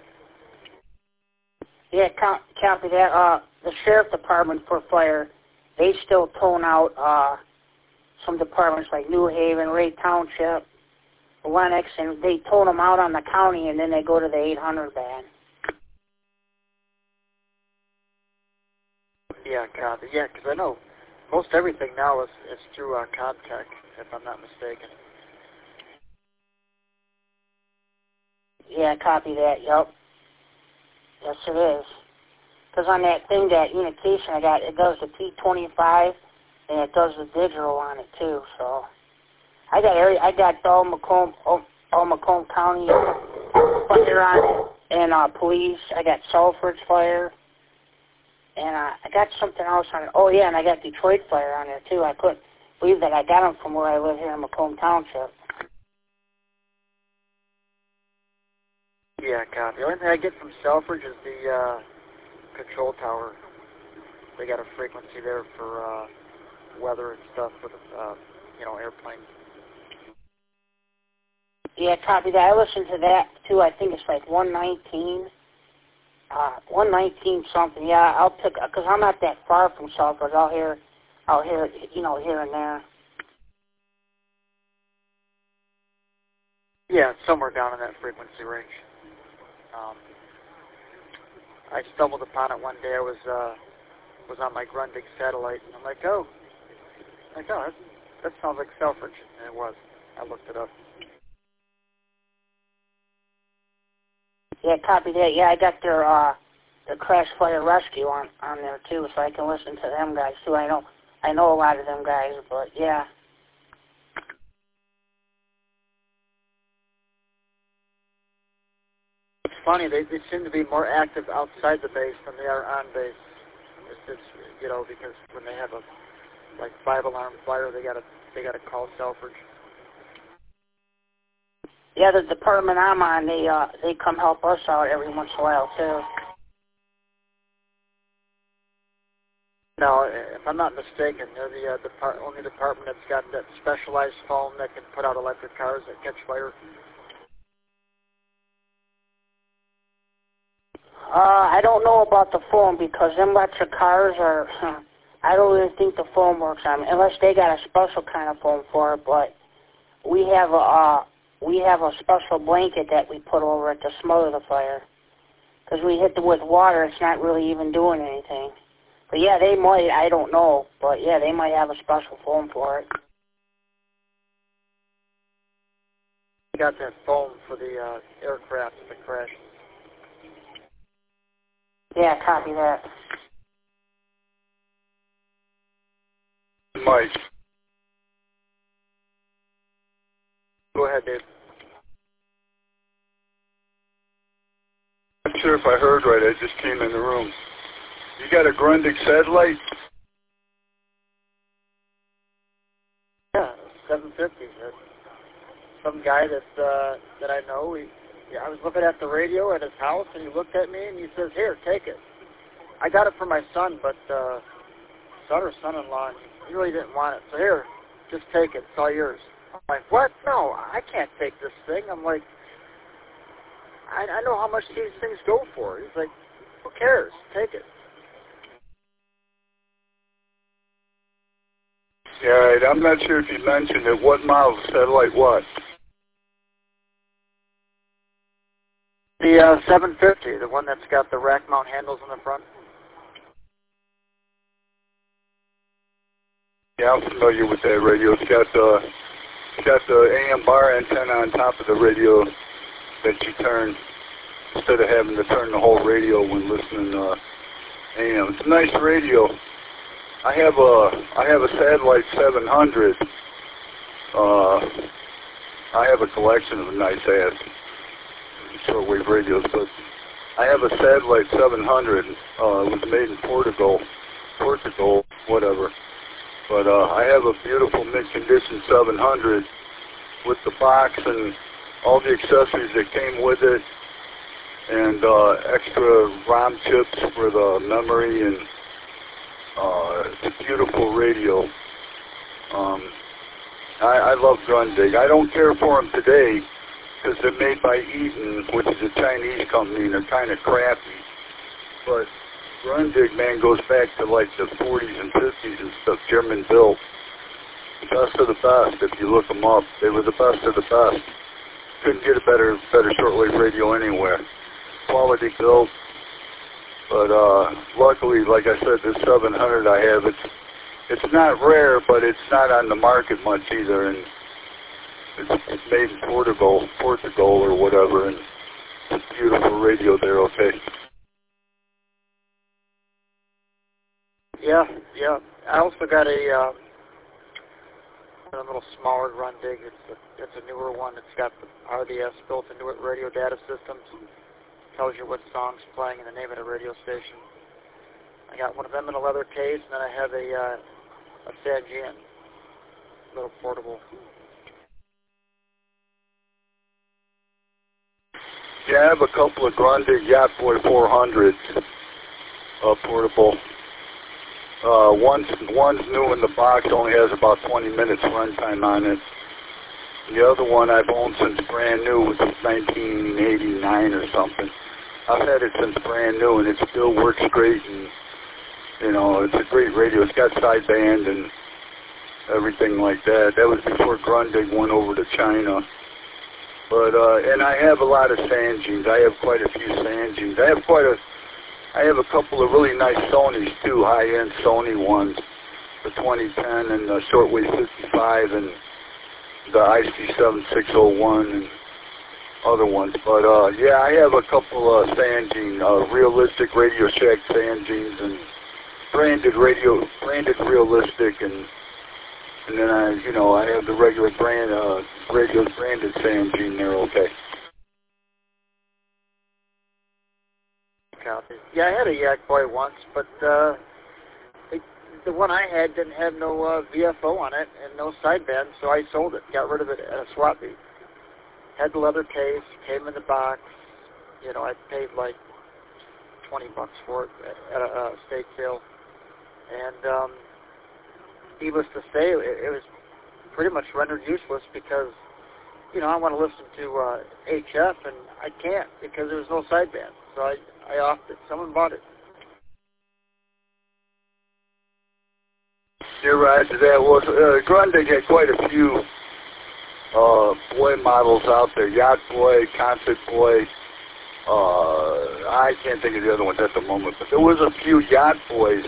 Yeah, copy that. Uh, the sheriff department for fire, they still tone out uh, some departments like New Haven, Ray Township, Lennox, and they tone them out on the county, and then they go to the eight hundred band. Yeah, copy. Yeah, because I know most everything now is, is through uh, Comtech, if I'm not mistaken. Yeah, copy that. Yep. Yes, it is. Because on that thing, that unification I got, it does the P twenty-five, and it does the digital on it too. So I got area, I got all Macomb, all, all Macomb County fire on it, and uh, police. I got Salford's fire, and uh, I got something else on it. Oh yeah, and I got Detroit fire on there too. I couldn't believe that I got them from where I live here in Macomb Township. Yeah, copy. The only thing I get from Selfridge is the uh, control tower. They got a frequency there for uh, weather and stuff with, uh, you know, airplanes. Yeah, copy that. I listened to that too. I think it's like one nineteen, uh, one nineteen something. Yeah, I'll pick because I'm not that far from Selfridge. I'll hear, I'll hear, you know, here and there. Yeah, somewhere down in that frequency range. Um, I stumbled upon it one day. I was uh, was on my Grundig satellite, and I'm like, oh, I'm like, oh, that, that sounds like Selfridge, and it was. I looked it up. Yeah, copy that. Yeah, I got their uh, the Crash Fire Rescue on on there too, so I can listen to them guys too. I know I know a lot of them guys, but yeah. Funny, they, they seem to be more active outside the base than they are on base. It's just, you know, because when they have a like five alarm fire, they gotta they gotta call Selfridge. Yeah, the department I'm on, they uh they come help us out every once in a while too. No, if I'm not mistaken, they're the uh, depart- only department that's got that specialized foam that can put out electric cars that catch fire. Uh, I don't know about the foam because them electric cars are, I don't really think the foam works on them unless they got a special kind of foam for it, but we have a, uh, we have a special blanket that we put over it to smother the fire. Because we hit it with water, it's not really even doing anything. But yeah, they might, I don't know, but yeah, they might have a special foam for it. got that foam for the uh, aircraft that crashed. Yeah, copy that. Mike. Go ahead, Dave. I'm not sure if I heard right. I just came in the room. You got a Grundig satellite? Yeah, seven fifty. Some guy that uh, that I know. He, yeah, I was looking at the radio at his house, and he looked at me and he says, "Here, take it." I got it for my son, but uh, son or son-in-law, he really didn't want it. So here, just take it. It's all yours. I'm like, what? No, I can't take this thing. I'm like, I, I know how much these things go for. He's like, who cares? Take it. Yeah, right. I'm not sure if you mentioned it. What model satellite what? The uh, seven fifty, the one that's got the rack mount handles in the front. Yeah, I'm familiar with that radio. It's got the, it's got the A M bar antenna on top of the radio that you turn instead of having to turn the whole radio when listening to uh, A M. It's a nice radio. I have a I have a satellite seven hundred. Uh, I have a collection of nice ass shortwave radios, but I have a satellite seven hundred. Uh, it was made in Portugal, Portugal, whatever. But uh, I have a beautiful mid-condition seven hundred with the box and all the accessories that came with it, and uh, extra ROM chips for the memory, and uh, it's a beautiful radio. Um, I, I love Grundig. I don't care for them today because they're made by Eaton, which is a Chinese company, and they're kind of crappy. But Grundig, man, goes back to like the forties and fifties and stuff, German built. Best of the best, if you look them up. They were the best of the best. Couldn't get a better better shortwave radio anywhere. Quality built. But uh, luckily, like I said, this seven hundred I have, it's it's not rare, but it's not on the market much either. And it's, it's made in Portugal, Portugal or whatever, and it's a beautiful radio there, okay? Yeah, yeah. I also got a, uh, a little smaller Grundig. It's a, it's a newer one. It's got the R D S built into it, radio data systems. Tells you what song's playing and the name of the radio station. I got one of them in a leather case, and then I have a, uh, a Sangean, little portable. Yeah, I have a couple of Grundig Yacht Boy four hundreds, uh, portable. Uh, one's, one's new in the box, only has about twenty minutes runtime on it. The other one I've owned since brand new, which was nineteen eighty-nine or something. I've had it since brand new, and it still works great, and, you know, it's a great radio. It's got sideband and everything like that. That was before Grundig went over to China. But, uh, and I have a lot of Sangeans. I have quite a few Sangeans. I have quite a, I have a couple of really nice Sonys, too, high-end Sony ones, the twenty ten and the Shortwave fifty-five and the I C seven six oh one and other ones. But, uh, yeah, I have a couple of Sangean, uh, realistic Radio Shack Sangeans and branded radio, branded realistic, and and then I, you know, I have the regular brand, uh, radio branded Sangean there, okay. Copy. Yeah, I had a Yak Boy once, but uh, it, the one I had didn't have no uh, V F O on it and no sideband, so I sold it, got rid of it at a swap meet. Had the leather case, came in the box. You know, I paid like twenty bucks for it at a, a estate sale. And um, needless to say, it, it was pretty much rendered useless because, you know, I want to listen to uh, H F, and I can't because there was no sideband. So I, I offed it. Someone bought it. You're right. That was uh, Grundig had quite a few uh, boy models out there. Yacht Boy, Concert Boy. Uh, I can't think of the other ones at the moment, but there was a few Yacht Boys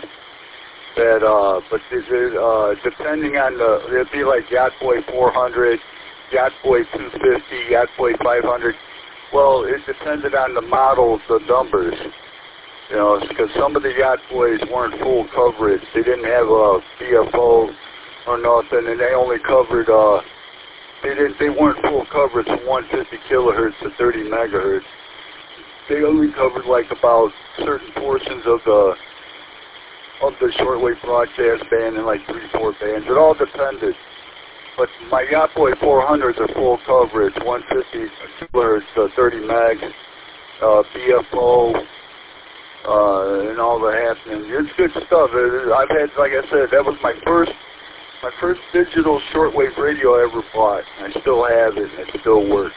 that, uh, but is it, uh, depending on the, it'd be like Yacht Boy four hundred, Yacht Boy two fifty, Yacht Boy five hundred. Well, it depended on the model, the numbers. You know, because some of the Yacht Boys weren't full coverage. They didn't have a B F O or nothing, and they only covered, uh, they didn't, they weren't full coverage from one hundred fifty kilohertz to thirty megahertz. They only covered like about certain portions of the of the shortwave broadcast band and like three, four bands. It all depended. But my Yacht Boy four hundreds are full coverage, one hundred fifty kilohertz to thirty megs, uh, B F O, uh, and all the happening. It's good stuff. It, I've had, like I said, that was my first, my first digital shortwave radio I ever bought. I still have it, and it still works.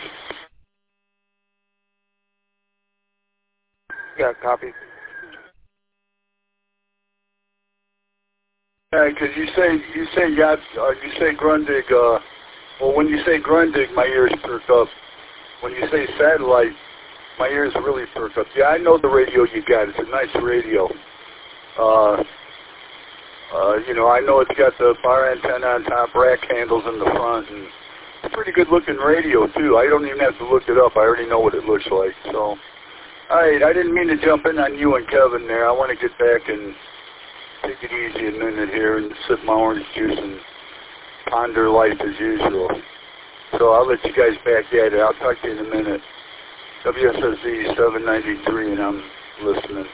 Yeah, copy. Yeah, because you say you say yacht, uh, you say Grundig. Uh, well, when you say Grundig, my ears perk up. When you say satellite, my ears really perk up. Yeah, I know the radio you got. It's a nice radio. Uh, uh, you know, I know it's got the bar antenna on top, rack handles in the front, and it's a pretty good looking radio too. I don't even have to look it up. I already know what it looks like. So, all right, I didn't mean to jump in on you and Kevin there. I want to get back and take it easy a minute here and sip my orange juice and ponder life as usual. So I'll let you guys back at it. I'll talk to you in a minute. W S S Z seven ninety-three, and I'm listening.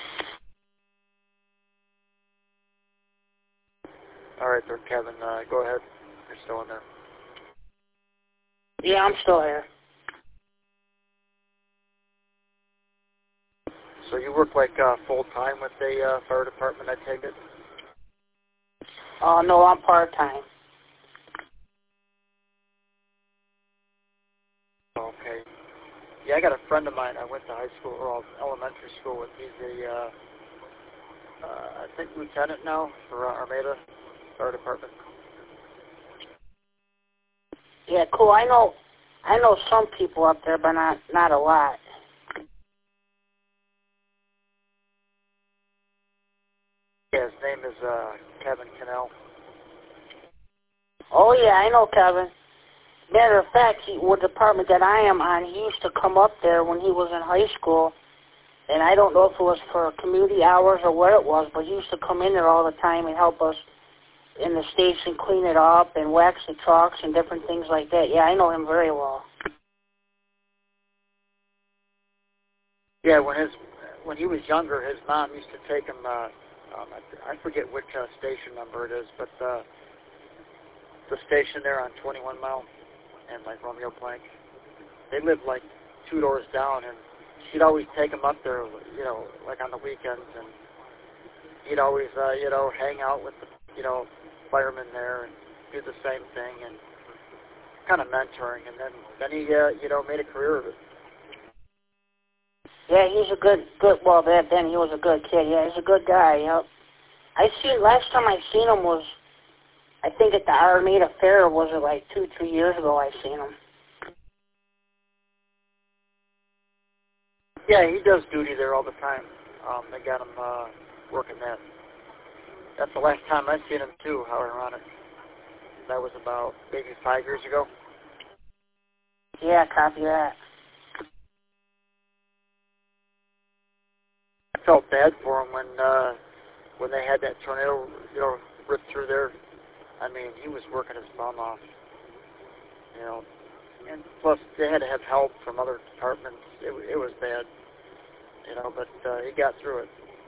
All right, there, Kevin. Uh, go ahead. You're still in there. Yeah, I'm still here. So you work like uh, full time with the uh, fire department, I take it? Oh, uh, no, I'm part-time. Okay. Yeah, I got a friend of mine I went to high school, or elementary school with. He's a, uh, uh, I think, lieutenant now for uh, Armada Fire Department. Yeah, cool. I know I know some people up there, but not, not a lot. Yeah, his name is uh, Kevin Cannell. Oh, yeah, I know Kevin. Matter of fact, he, with the department that I am on, he used to come up there when he was in high school, and I don't know if it was for community hours or what it was, but he used to come in there all the time and help us in the station clean it up and wax the trucks and different things like that. Yeah, I know him very well. Yeah, when his when he was younger, his mom used to take him, uh, um, I, I forget which uh, station number it is, but uh, the station there on twenty-one mile and like Romeo Plank. They lived like two doors down, and she'd always take him up there, you know, like on the weekends, and he'd always, uh, you know, hang out with the, you know, firemen there and do the same thing and kind of mentoring, and then then he, uh, you know, made a career of it. Yeah, he's a good, good, well, back then he was a good kid. Yeah, he's a good guy, yep. I seen, last time I seen him was, I think at the Armada Fair, was it like two, three years ago I seen him. Yeah, he does duty there all the time. Um, they got him uh, working that. That's the last time I seen him too, how ironic. That was about maybe five years ago. Yeah, copy that. I felt bad for him when uh, when they had that tornado, you know, rip through there. I mean, he was working his bum off, you know. And plus, they had to have help from other departments. It, it was bad, you know, but uh, he got through it.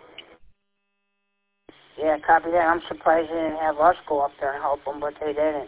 Yeah, copy that. I'm surprised they didn't have us go up there and help them, but they didn't.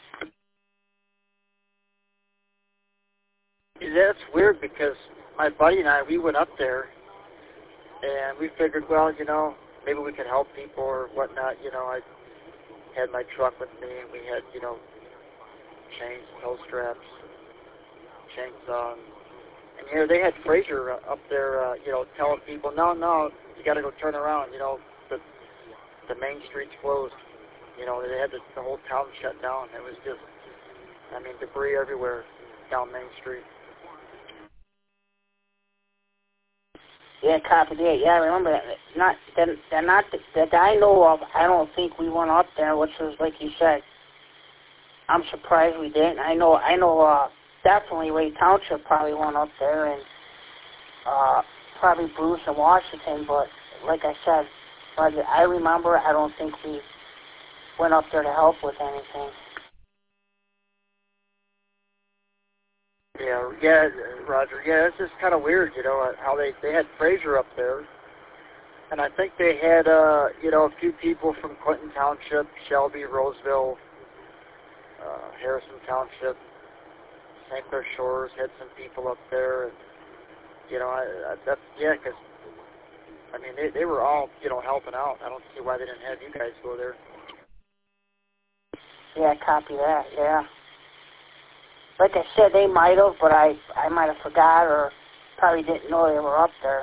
That's weird because my buddy and I, we went up there, and we figured, well, you know, maybe we could help people or whatnot. You know, I had my truck with me, and we had, you know, chains, tow straps, chainsaw, and, and you know, they had Fraser uh, up there, uh, you know, telling people, no, no, you got to go turn around. You know, the the main street's closed. You know, they had the, the whole town shut down. It was just, I mean, debris everywhere down Main Street. Yeah, copy that. Yeah, I remember that. Not that, that not that I know of. I don't think we went up there, which was like you said. I'm surprised we didn't. I know, I know, uh, definitely Ray Township probably went up there, and uh, probably Bruce and Washington. But like I said, Roger, I remember. I don't think we went up there to help with anything. Yeah, yeah, Roger. Yeah, it's just kind of weird, you know, how they they had Fraser up there, and I think they had, uh, you know, a few people from Clinton Township, Shelby, Roseville, uh, Harrison Township, Saint Clair Shores had some people up there, and you know, I, I that's yeah, because I mean they they were all, you know, helping out. I don't see why they didn't have you guys go there. Yeah, copy that. Yeah. Like I said, they might have, but I I might have forgot or probably didn't know they were up there.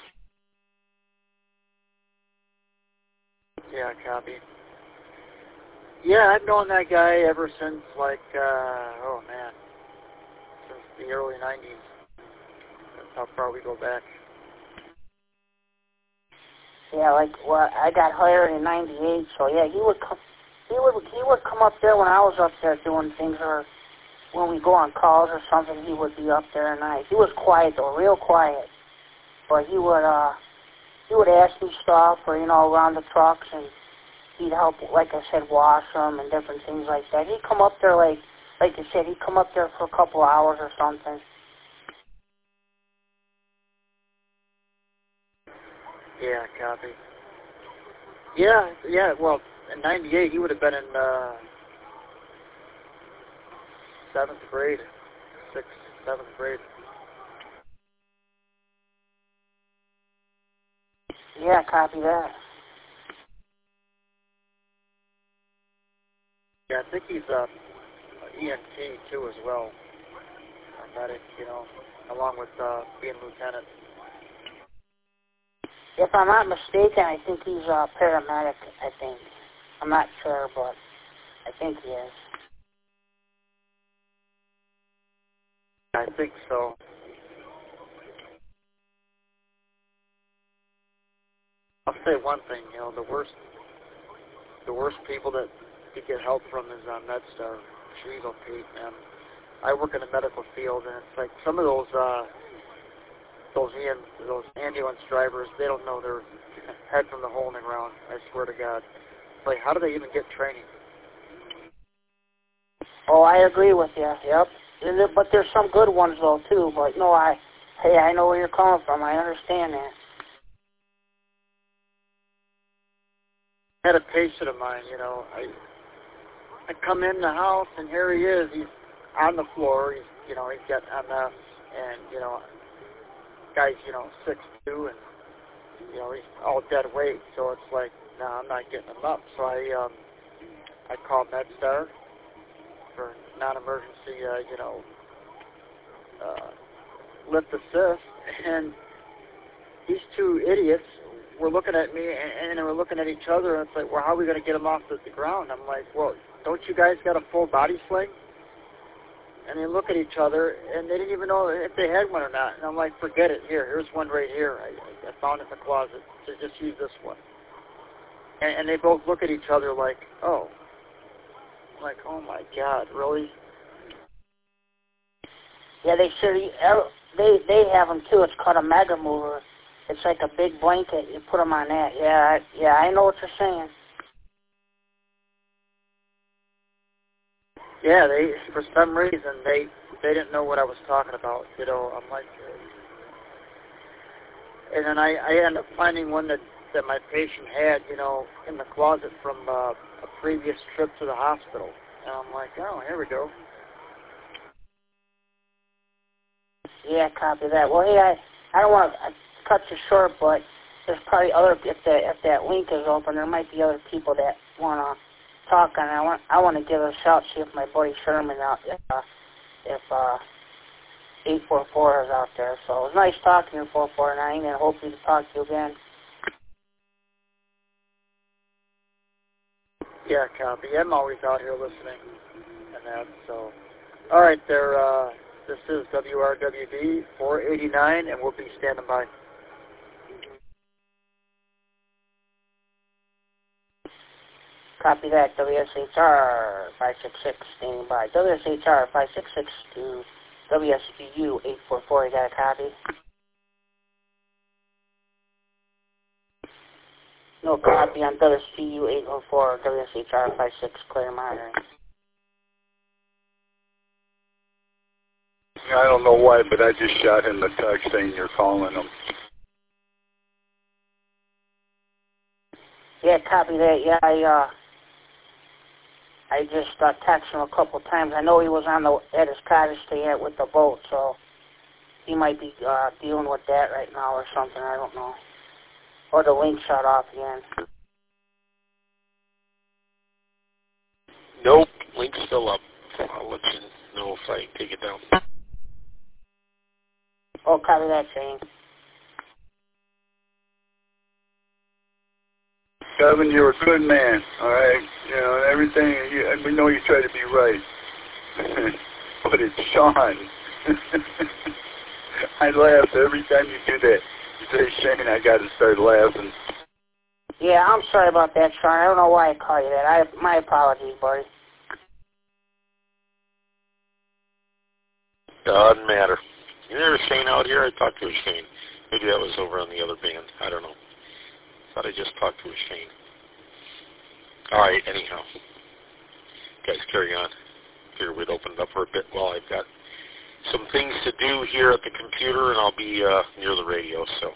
Yeah, copy. Yeah, I've known that guy ever since, like, uh, oh man, since the early nineties. That's how far we go back. Yeah, like, well, I got hired in ninety-eight, so yeah, he would come, he would, he would come up there when I was up there doing things, or when we go on calls or something, he would be up there, and I, he was quiet though, real quiet, but he would, uh, he would ask me stuff, or, you know, around the trucks, and he'd help, like I said, wash them and different things like that. He'd come up there, like, like you said, he'd come up there for a couple hours or something. Yeah, copy. Yeah, yeah, well, in ninety-eight, he would have been in, uh, seventh grade, sixth, seventh grade. Yeah, copy that. Yeah, I think he's uh, E M T too as well. A medic, you know, along with uh, being lieutenant. If I'm not mistaken, I think he's a paramedic, I think. I'm not sure, but I think he is. I think so. I'll say one thing, you know, the worst, the worst people that to get help from is on MedStar, Schlegel Pete, man. I work in the medical field, and it's like some of those, uh, those E M, those ambulance drivers, they don't know their head from the hole in the ground. I swear to God. Like, how do they even get training? Oh, I agree with you. Yep. But there's some good ones though too. But no, I, hey, I know where you're coming from. I understand that. I had a patient of mine, you know. I I come in the house and here he is. He's on the floor. He's, you know, he's got M S, and you know, guy's, you know, six two, and you know, he's all dead weight. So it's like, no, nah, I'm not getting him up. So I um I called MedStar for non-emergency, uh, you know, uh, lift assist, and these two idiots were looking at me, and, and they were looking at each other, and it's like, well, how are we going to get him off the, the ground? I'm like, well, don't you guys got a full body sling? And they look at each other, and they didn't even know if they had one or not. And I'm like, forget it. Here, here's one right here. I, I found it in the closet. So just use this one. And, and they both look at each other like, oh. I'm like, oh my God, really? Yeah, they should. They they have them too. It's called a mega mover. It's like a big blanket. You put them on that. Yeah, I, yeah, I know what you're saying. Yeah, they for some reason they they didn't know what I was talking about. You know, I'm like, and then I I ended up finding one that that my patient had, you know, in the closet from uh, a previous trip to the hospital, and I'm like, oh, here we go. Yeah, copy that. Well, hey, I I don't want to cut you short, but there's probably other if the if that link is open, there might be other people that want to talk, and I want I want to give a shout, see if my buddy Sherman out if uh, if uh, eight four four is out there. So it was nice talking to you, four four nine, and hopefully to talk to you again. Yeah, copy. I'm always out here listening, and that. So, all right, there. Uh, this is W R W D four eighty-nine, and we'll be standing by. Copy that. W S H R five six six standing by. W S H R five six six to W S B U eight four four. You got a copy? No copy on W S B U eight one four. W S H R five six clear monitoring. I don't know why, but I just shot him the text saying you're calling him. Yeah, copy that. Yeah, I uh, I just uh, texted him a couple of times. I know he was on the at his cottage stay at with the boat, so he might be uh, dealing with that right now or something. I don't know. Or the link shut off again. Nope, link's still up. I'll let you know if I take it down. Oh, copy that, Shane. Kevin, you're a good man, all right? You know, everything, you, we know you try to be right. But it's Sean. I laugh every time you do that. You say, Shane, I got to start laughing. Yeah, I'm sorry about that, Sean. I don't know why I call you that. I My apologies, buddy. Doesn't matter. You never Shane out here? I talked to a Shane. Maybe that was over on the other band. I don't know. Thought I just talked to a Shane. All right, anyhow. Guys, carry on. Figured we'd open it up for a bit while I've got some things to do here at the computer, and I'll be uh, near the radio, so.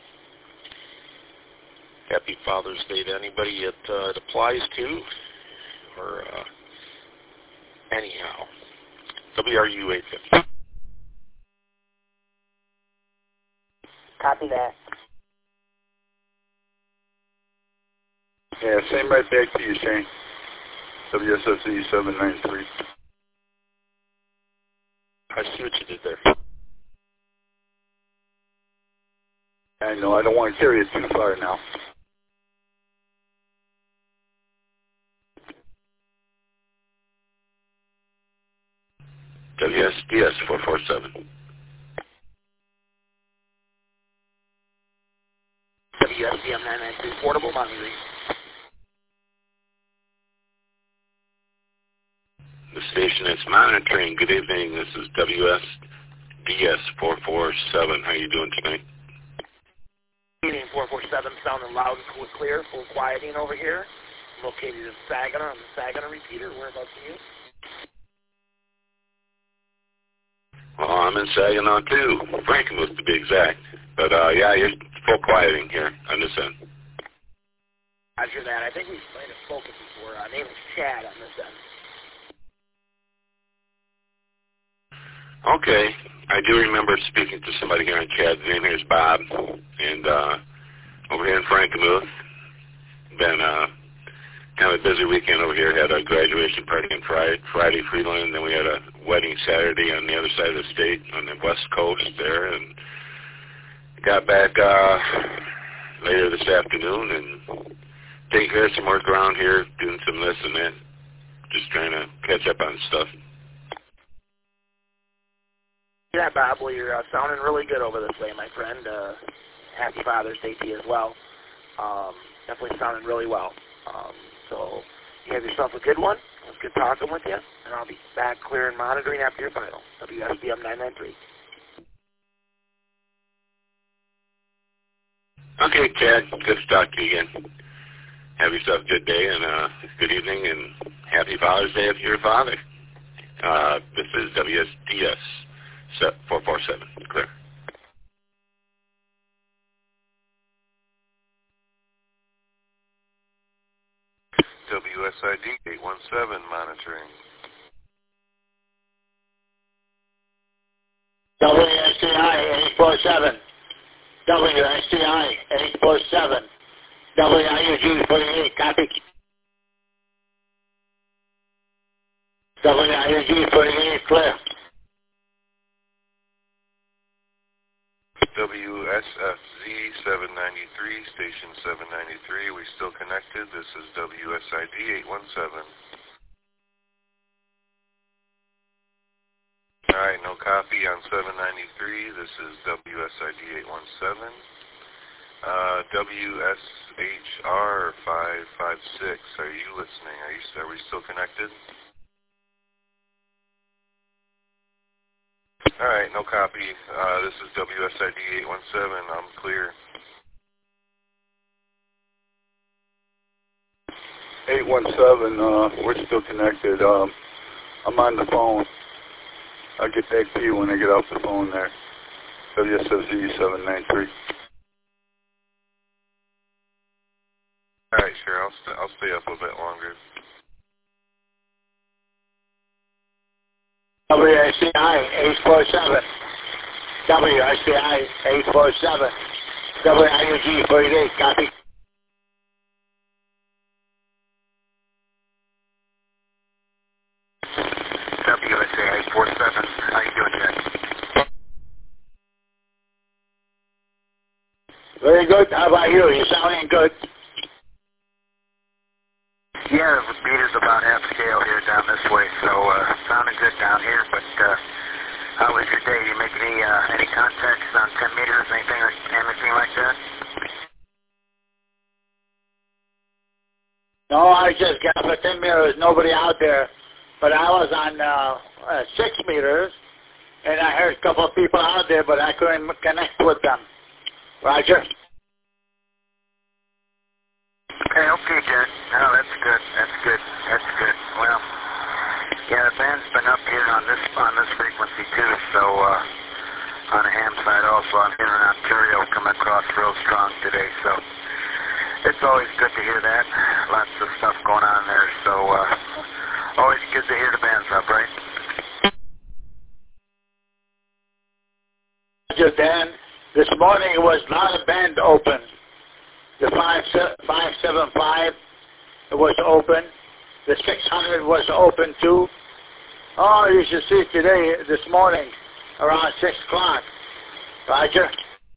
Happy Father's Day to anybody it, uh, it applies to. Or, uh, anyhow. W R U eight fifty. Copy that. Yeah, same right back to you, Shane. W S S E seven nine three. I see what you did there. I know, I don't want to carry it too far now. W S D S four four seven. W S B M nine nine three, portable monitoring. The station is monitoring. Good evening. This is W S D S four four seven. How you doing tonight? Good evening, four four seven, sounding loud and clear, full quieting over here. Located in Saginaw on the Saginaw repeater. Whereabouts are you? Well, I'm in Saginaw too. Frankenmuth to be exact. But uh, yeah, you're full quieting here on this end. Roger that. I think we might have spoken before. Uh, name is Chad on this end. Okay. I do remember speaking to somebody here in Chad's name. Here's Bob. And uh, over here in Frankenmuth, been uh, kind of a busy weekend over here. Had a graduation party on Friday, Friday Freeland. Then we had a wedding Saturday on the other side of the state on the west coast there. And got back uh, later this afternoon and taking care of some work around here, doing some this and that. Just trying to catch up on stuff. Yeah, Bob, well, you're uh, sounding really good over this way, my friend. Uh, happy Father's Day to you as well. Um, definitely sounding really well. Um, so you have yourself a good one. It was good talking with you, and I'll be back clear and monitoring after your final. W S B M nine nine three. Okay, Chad. Good to talk to you again. Have yourself a good day and uh, good evening, and happy Father's Day if you're a father. Uh, this is W S D S four four seven. Clear. W S I D eight one seven monitoring. W S D I eight four seven. W S D I eight four seven. W I U G forty-eight, copy. W I U G forty-eight, clear. W S F Z seven ninety-three, station seven ninety-three. We still connected. This is W S I D eight one seven. All right, no copy on seven ninety-three. This is W S I D eight one seven. Uh, W S H R five five six, are you listening? Are, you, are we still connected? All right, no copy. Uh, this is W S I D eight one seven. I'm clear. eight one seven, uh, we're still connected. Um, I'm on the phone. I'll get back to you when I get off the phone there. W S F Z seven nine three. All right, sure. I'll, st I'll stay up a bit longer. W S C I eight four seven. W S C I eight four seven. W I U G forty-eight, copy. W S A eight four seven, how you doing, Jack? Very good. How about you? You're sounding good. Yeah, the repeater's about half scale here down this way, so uh, sounding good down here, but uh, how was your day? You make any uh, any contacts on ten meters, anything, anything like that? No, I just got up at ten meters, nobody out there, but I was on uh, uh, six meters, and I heard a couple of people out there, but I couldn't connect with them. Roger. Okay, okay, Jack. No, that's good. That's good. That's good. Well, yeah, the band's been up here on this on this frequency too. So uh, on the ham side, also I'm here in Ontario, coming across real strong today. So it's always good to hear that. Lots of stuff going on there. So uh, always good to hear the bands up, right? Roger, Dan. This morning was not a band open. The five seven five was open. The six hundred was open too. Oh, you should see today, this morning, around six o'clock. Roger?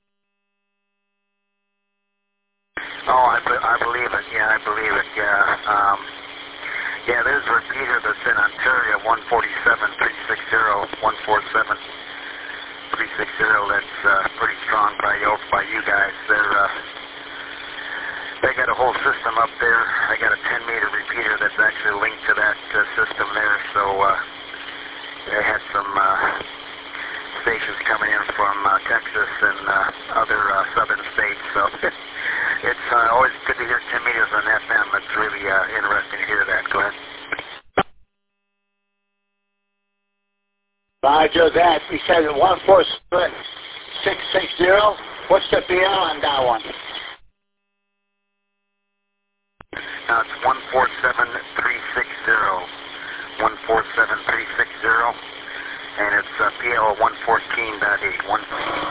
Oh, I, be I believe it. Yeah, I believe it. Yeah. Um, yeah, there's a repeater that's in Ontario, one forty-seven, three sixty, one forty-seven, three sixty. That's uh, pretty strong by you, by you guys. They're... Uh, They got a whole system up there. I got a ten meter repeater that's actually linked to that uh, system there. So uh, they had some uh, stations coming in from uh, Texas and uh, other uh, southern states. So it's uh, always good to hear ten meters on F M. It's really uh, interesting to hear that. Go ahead. Roger that. We said one four seven six six zero. What's the P L on that one? Now it's one four seven three six zero, one four seven three six zero, and it's uh, P L one fourteen point eight. One.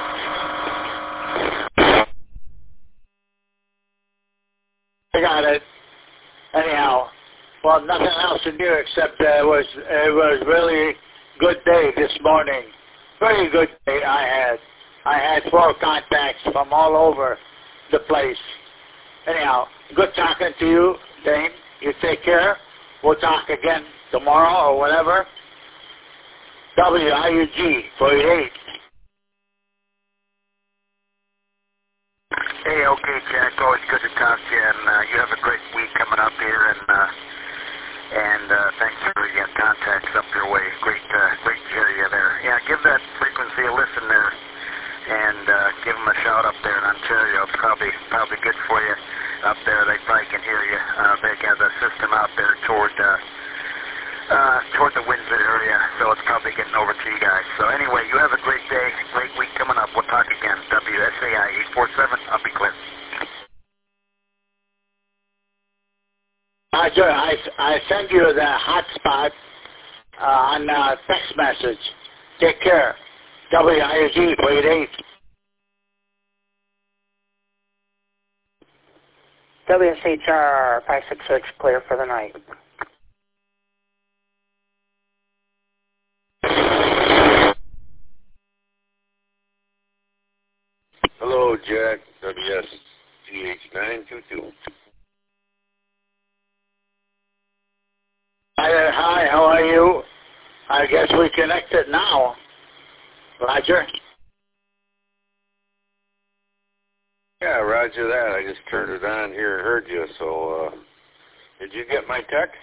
I got it. Anyhow, well, nothing else to do except uh, it was it was really good day this morning. Very good day I had. I had four contacts from all over the place. Anyhow, good talking to you, Dane. You take care. We'll talk again tomorrow or whatever. W I U G forty-eight. Hey, okay, Jack. Always good to talk to you, and uh, you have a great week coming up here, and uh, and uh, thanks for your contacts up your way. Great, uh, great to hear you there. Yeah, give that frequency a listen there, and uh, give them a shout up there in Ontario. It's probably probably good for you up there. They probably can hear you. Uh, they got the system out there toward uh, uh, toward the Windsor area, so it's probably getting over to you guys. So anyway, you have a great day, great week coming up. We'll talk again. W S A I eight four seven. I'll be clear. Roger, I, I send you the hotspot uh, on uh, text message. Take care. W I U G forty-eight. W S H R five six six, clear for the night. Hello, Jack. W S G H nine two two. Hi there. Hi, how are you? I guess we connected now. Roger. Yeah, roger that. I just turned it on here and heard you. So, uh, did you get my text?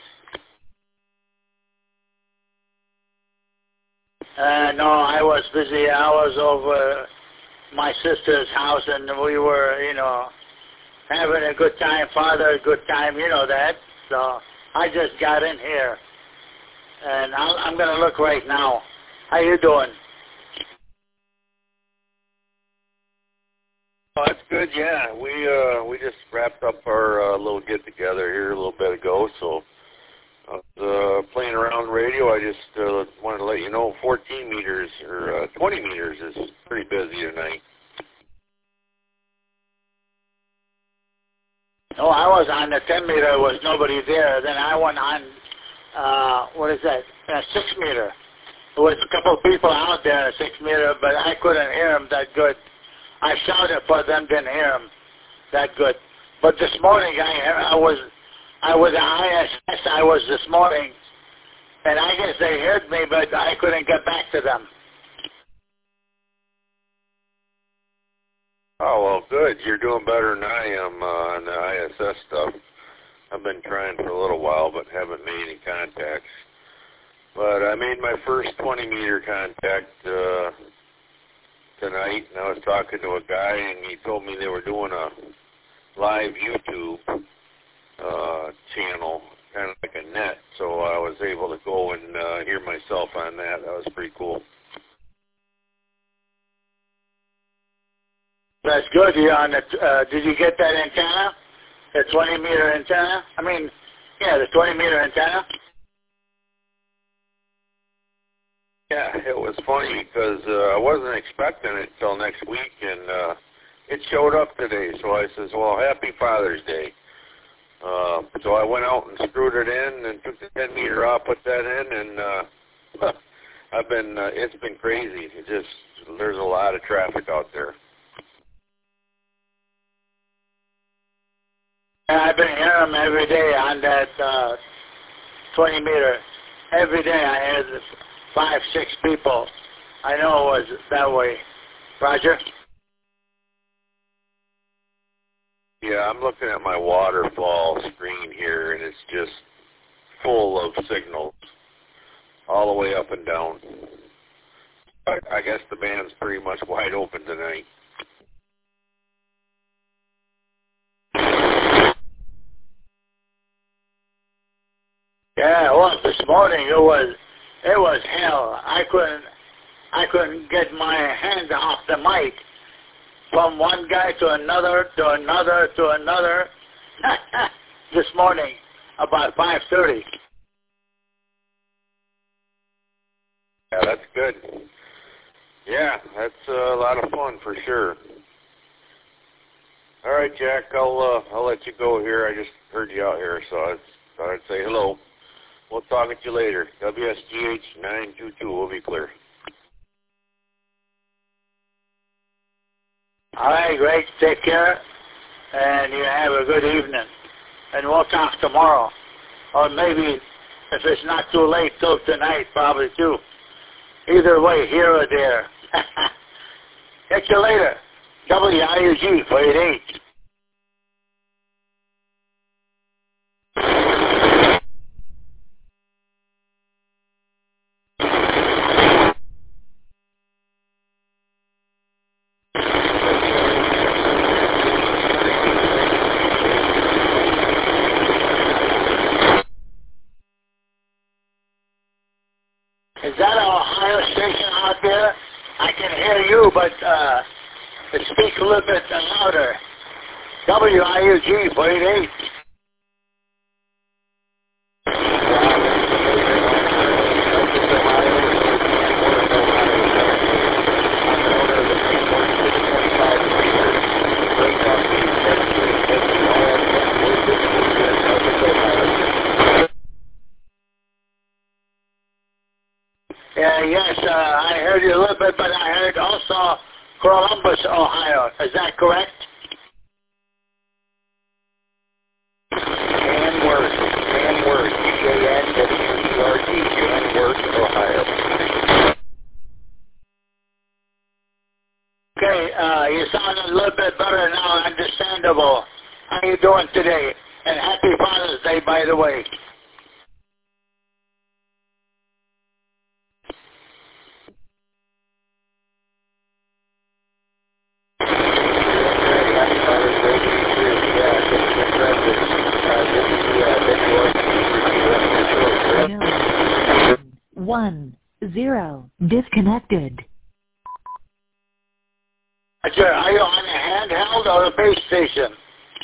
Uh, no, I was busy. I was over at my sister's house, and we were, you know, having a good time. Father, a good time, you know that. So I just got in here, and I'll, I'm going to look right now. How you doing? Oh, that's good. Yeah, we uh, we just wrapped up our uh, little get together here a little bit ago. So I was uh, playing around radio. I just uh, wanted to let you know, fourteen meters or uh, twenty meters is pretty busy tonight. No, I was on the ten meter. There was nobody there. Then I went on, uh, what is that, uh, six meter. There was a couple of people out there at six meter, but I couldn't hear them that good. I shouted, but them didn't hear them that good. But this morning, I I was I was at I S S. I was this morning, and I guess they heard me, but I couldn't get back to them. Oh, well, good. You're doing better than I am uh, on the I S S stuff. I've been trying for a little while, but haven't made any contacts. But I made my first twenty meter contact uh, tonight, and I was talking to a guy, and he told me they were doing a live YouTube uh, channel, kind of like a net, so I was able to go and uh, hear myself on that. That was pretty cool. That's good. You're on the, uh, did you get that antenna? The twenty meter antenna? I mean, yeah, the twenty meter antenna. Yeah, it was funny because uh, I wasn't expecting it till next week, and uh, it showed up today. So I says, well, happy Father's Day. Uh, so I went out and screwed it in and took the ten meter off, put that in, and uh, I've been, uh, it's been crazy. It just, there's a lot of traffic out there. And I've been hearing them every day on that uh, twenty meter. Every day I hear this five, six people. I know it was that way. Roger? Yeah, I'm looking at my waterfall screen here, and it's just full of signals all the way up and down. I, I guess the band's pretty much wide open tonight. Yeah, well, this morning it was it was hell. I couldn't I couldn't get my hands off the mic. From one guy to another to another to another. This morning, about five thirty. Yeah, that's good. Yeah, that's a lot of fun for sure. All right, Jack, I'll uh, I'll let you go here. I just heard you out here, so I thought I'd say hello. We'll talk to you later. W S G H nine two two will be clear. All right, great. Take care, and you have a good evening. And we'll talk tomorrow, or maybe if it's not too late, till tonight, probably too. Either way, here or there. Catch you later. W I U G four eighty-eight. Is that an Ohio station out there? I can hear you, but uh, speak a little bit louder. W I U G four eighty-eight. Yeah, yes, uh, I heard you a little bit, but I heard also Columbus, Ohio. Is that correct? Canworth, Canworth, C A N W E R T, Canworth, Ohio. Okay, uh, you sound a little bit better now. I doing today. And happy Father's Day, by the way. One, zero, disconnected. Roger, are you on a handheld or a base station?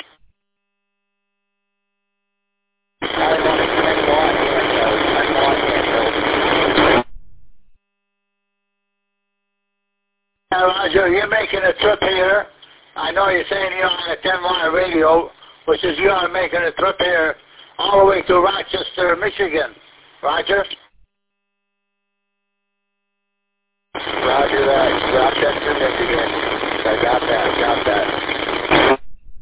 I'm on a handheld. I'm on handheld. Now, Roger, you're making a trip here. I know you're saying you're on a ten watt radio, which is you are making a trip here all the way to Rochester, Michigan. Roger? Roger that. Rochester, Michigan. I got that. Got that.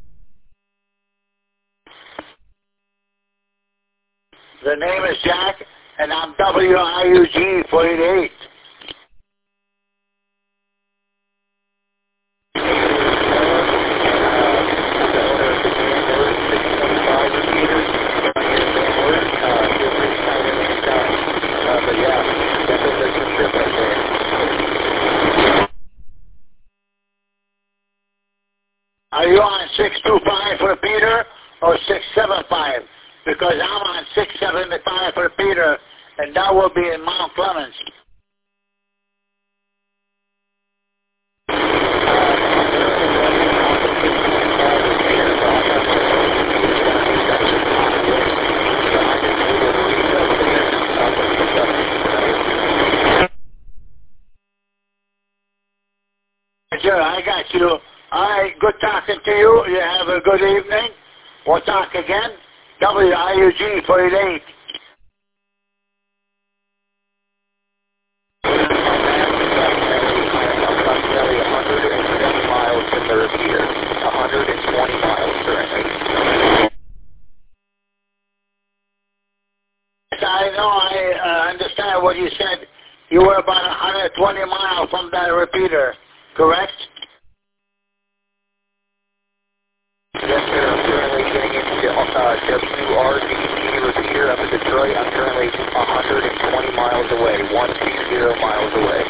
The name is Jack, and I'm W I U G forty-eight. Are you on six two five for Peter or six seven five? Because I'm on six seven five for Peter, and that will be in Mount Clemens. Sure, I got you. All right, good talking to you. You have a good evening. We'll talk again. W I U G forty-eight. miles to third here. one hundred twenty miles currently. I know, I uh, understand what you said. You were about one hundred twenty miles from that repeater, correct? Yes, sir. I'm currently getting into uh, W R D T repeater up in Detroit. I'm currently one hundred twenty miles away, one hundred twenty miles away.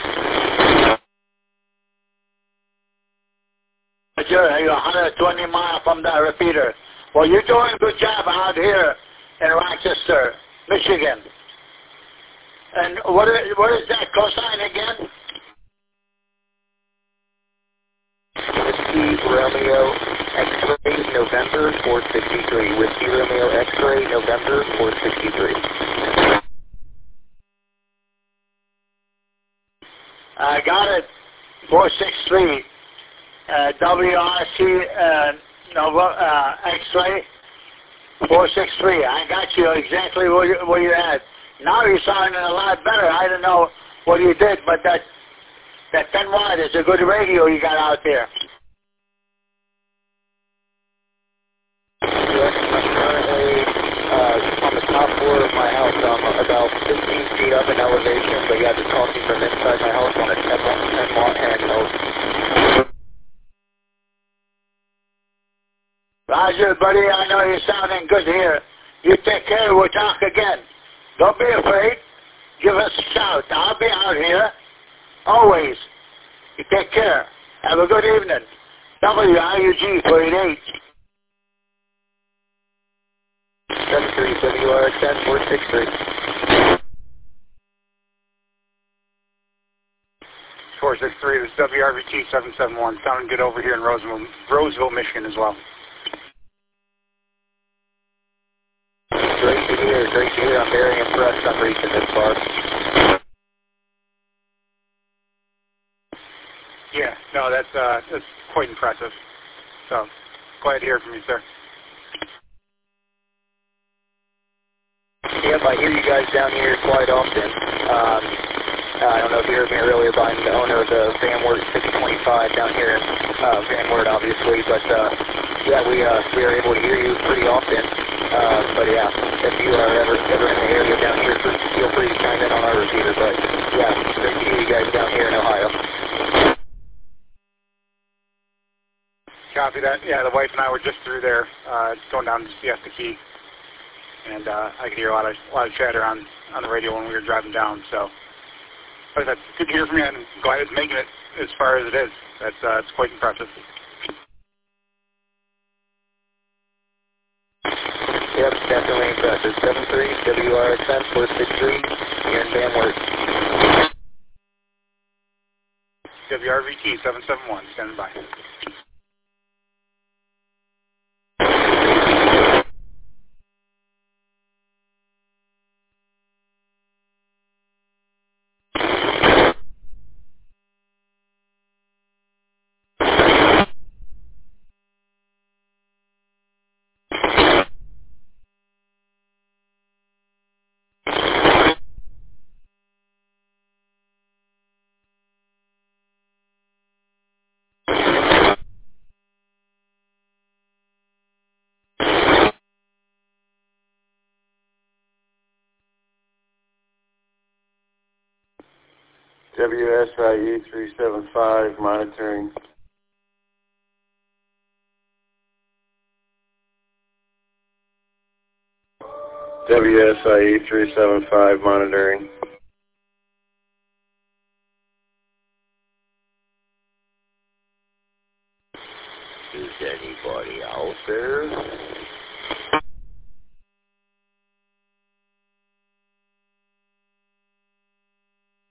Sure, you're one hundred twenty miles from that repeater. Well, you're doing a good job out here in Rochester, Michigan. And what is, what is that cosine again? Whiskey Romeo X-ray November four sixty-three. Whiskey Romeo X-ray November four sixty-three. I got it. four sixty-three. Uh, W R C uh, Nova uh, X-ray four sixty-three. I got you exactly where, you, where you're at. Now you're sounding a lot better. I don't know what you did, but that that ten watt is a good radio you got out there. Yes, I'm currently uh, on the top floor of my house. I'm about fifteen feet up in elevation, but yeah, just talking from inside my house on a ten watt handheld. Roger, buddy, I know you're sounding good here. You take care. We'll talk again. Don't be afraid. Give us a shout. I'll be out here. Always. You take care. Have a good evening. W I U G forty-eight. seven three W R X N four six three. four six three, this is W R V T seven seven one. Sounding good over here in Roseville, Roseville, Michigan as well. Great to hear, great to hear. I'm very impressed I'm reaching this far. Yeah, no, that's, uh, that's quite impressive. So, glad to hear from you, sir. Yep, I hear you guys down here quite often. Um, I don't know if you heard me earlier, but I'm the owner of the VanWert six twenty-five down here in uh, VanWert, obviously. But, uh, yeah, we, uh, we are able to hear you pretty often. Uh, but yeah, if you are ever, ever in the area down here, feel free to chime in on our repeater. But yeah, great to hear you guys down here in Ohio. copy that. Yeah, the wife and I were just through there, uh, going down to Siesta Key, and uh, I could hear a lot of a lot of chatter on on the radio when we were driving down. So, but that's good to hear from you, and I'm glad it's making it as far as it is. That's uh, it's quite impressive. Yep, definitely impressive. seven three W R X M four six three here in Van Wert. W R V T seven seven one, standing by. W S I E three seven five, monitoring. W S I E three seven five, monitoring. Is anybody out there?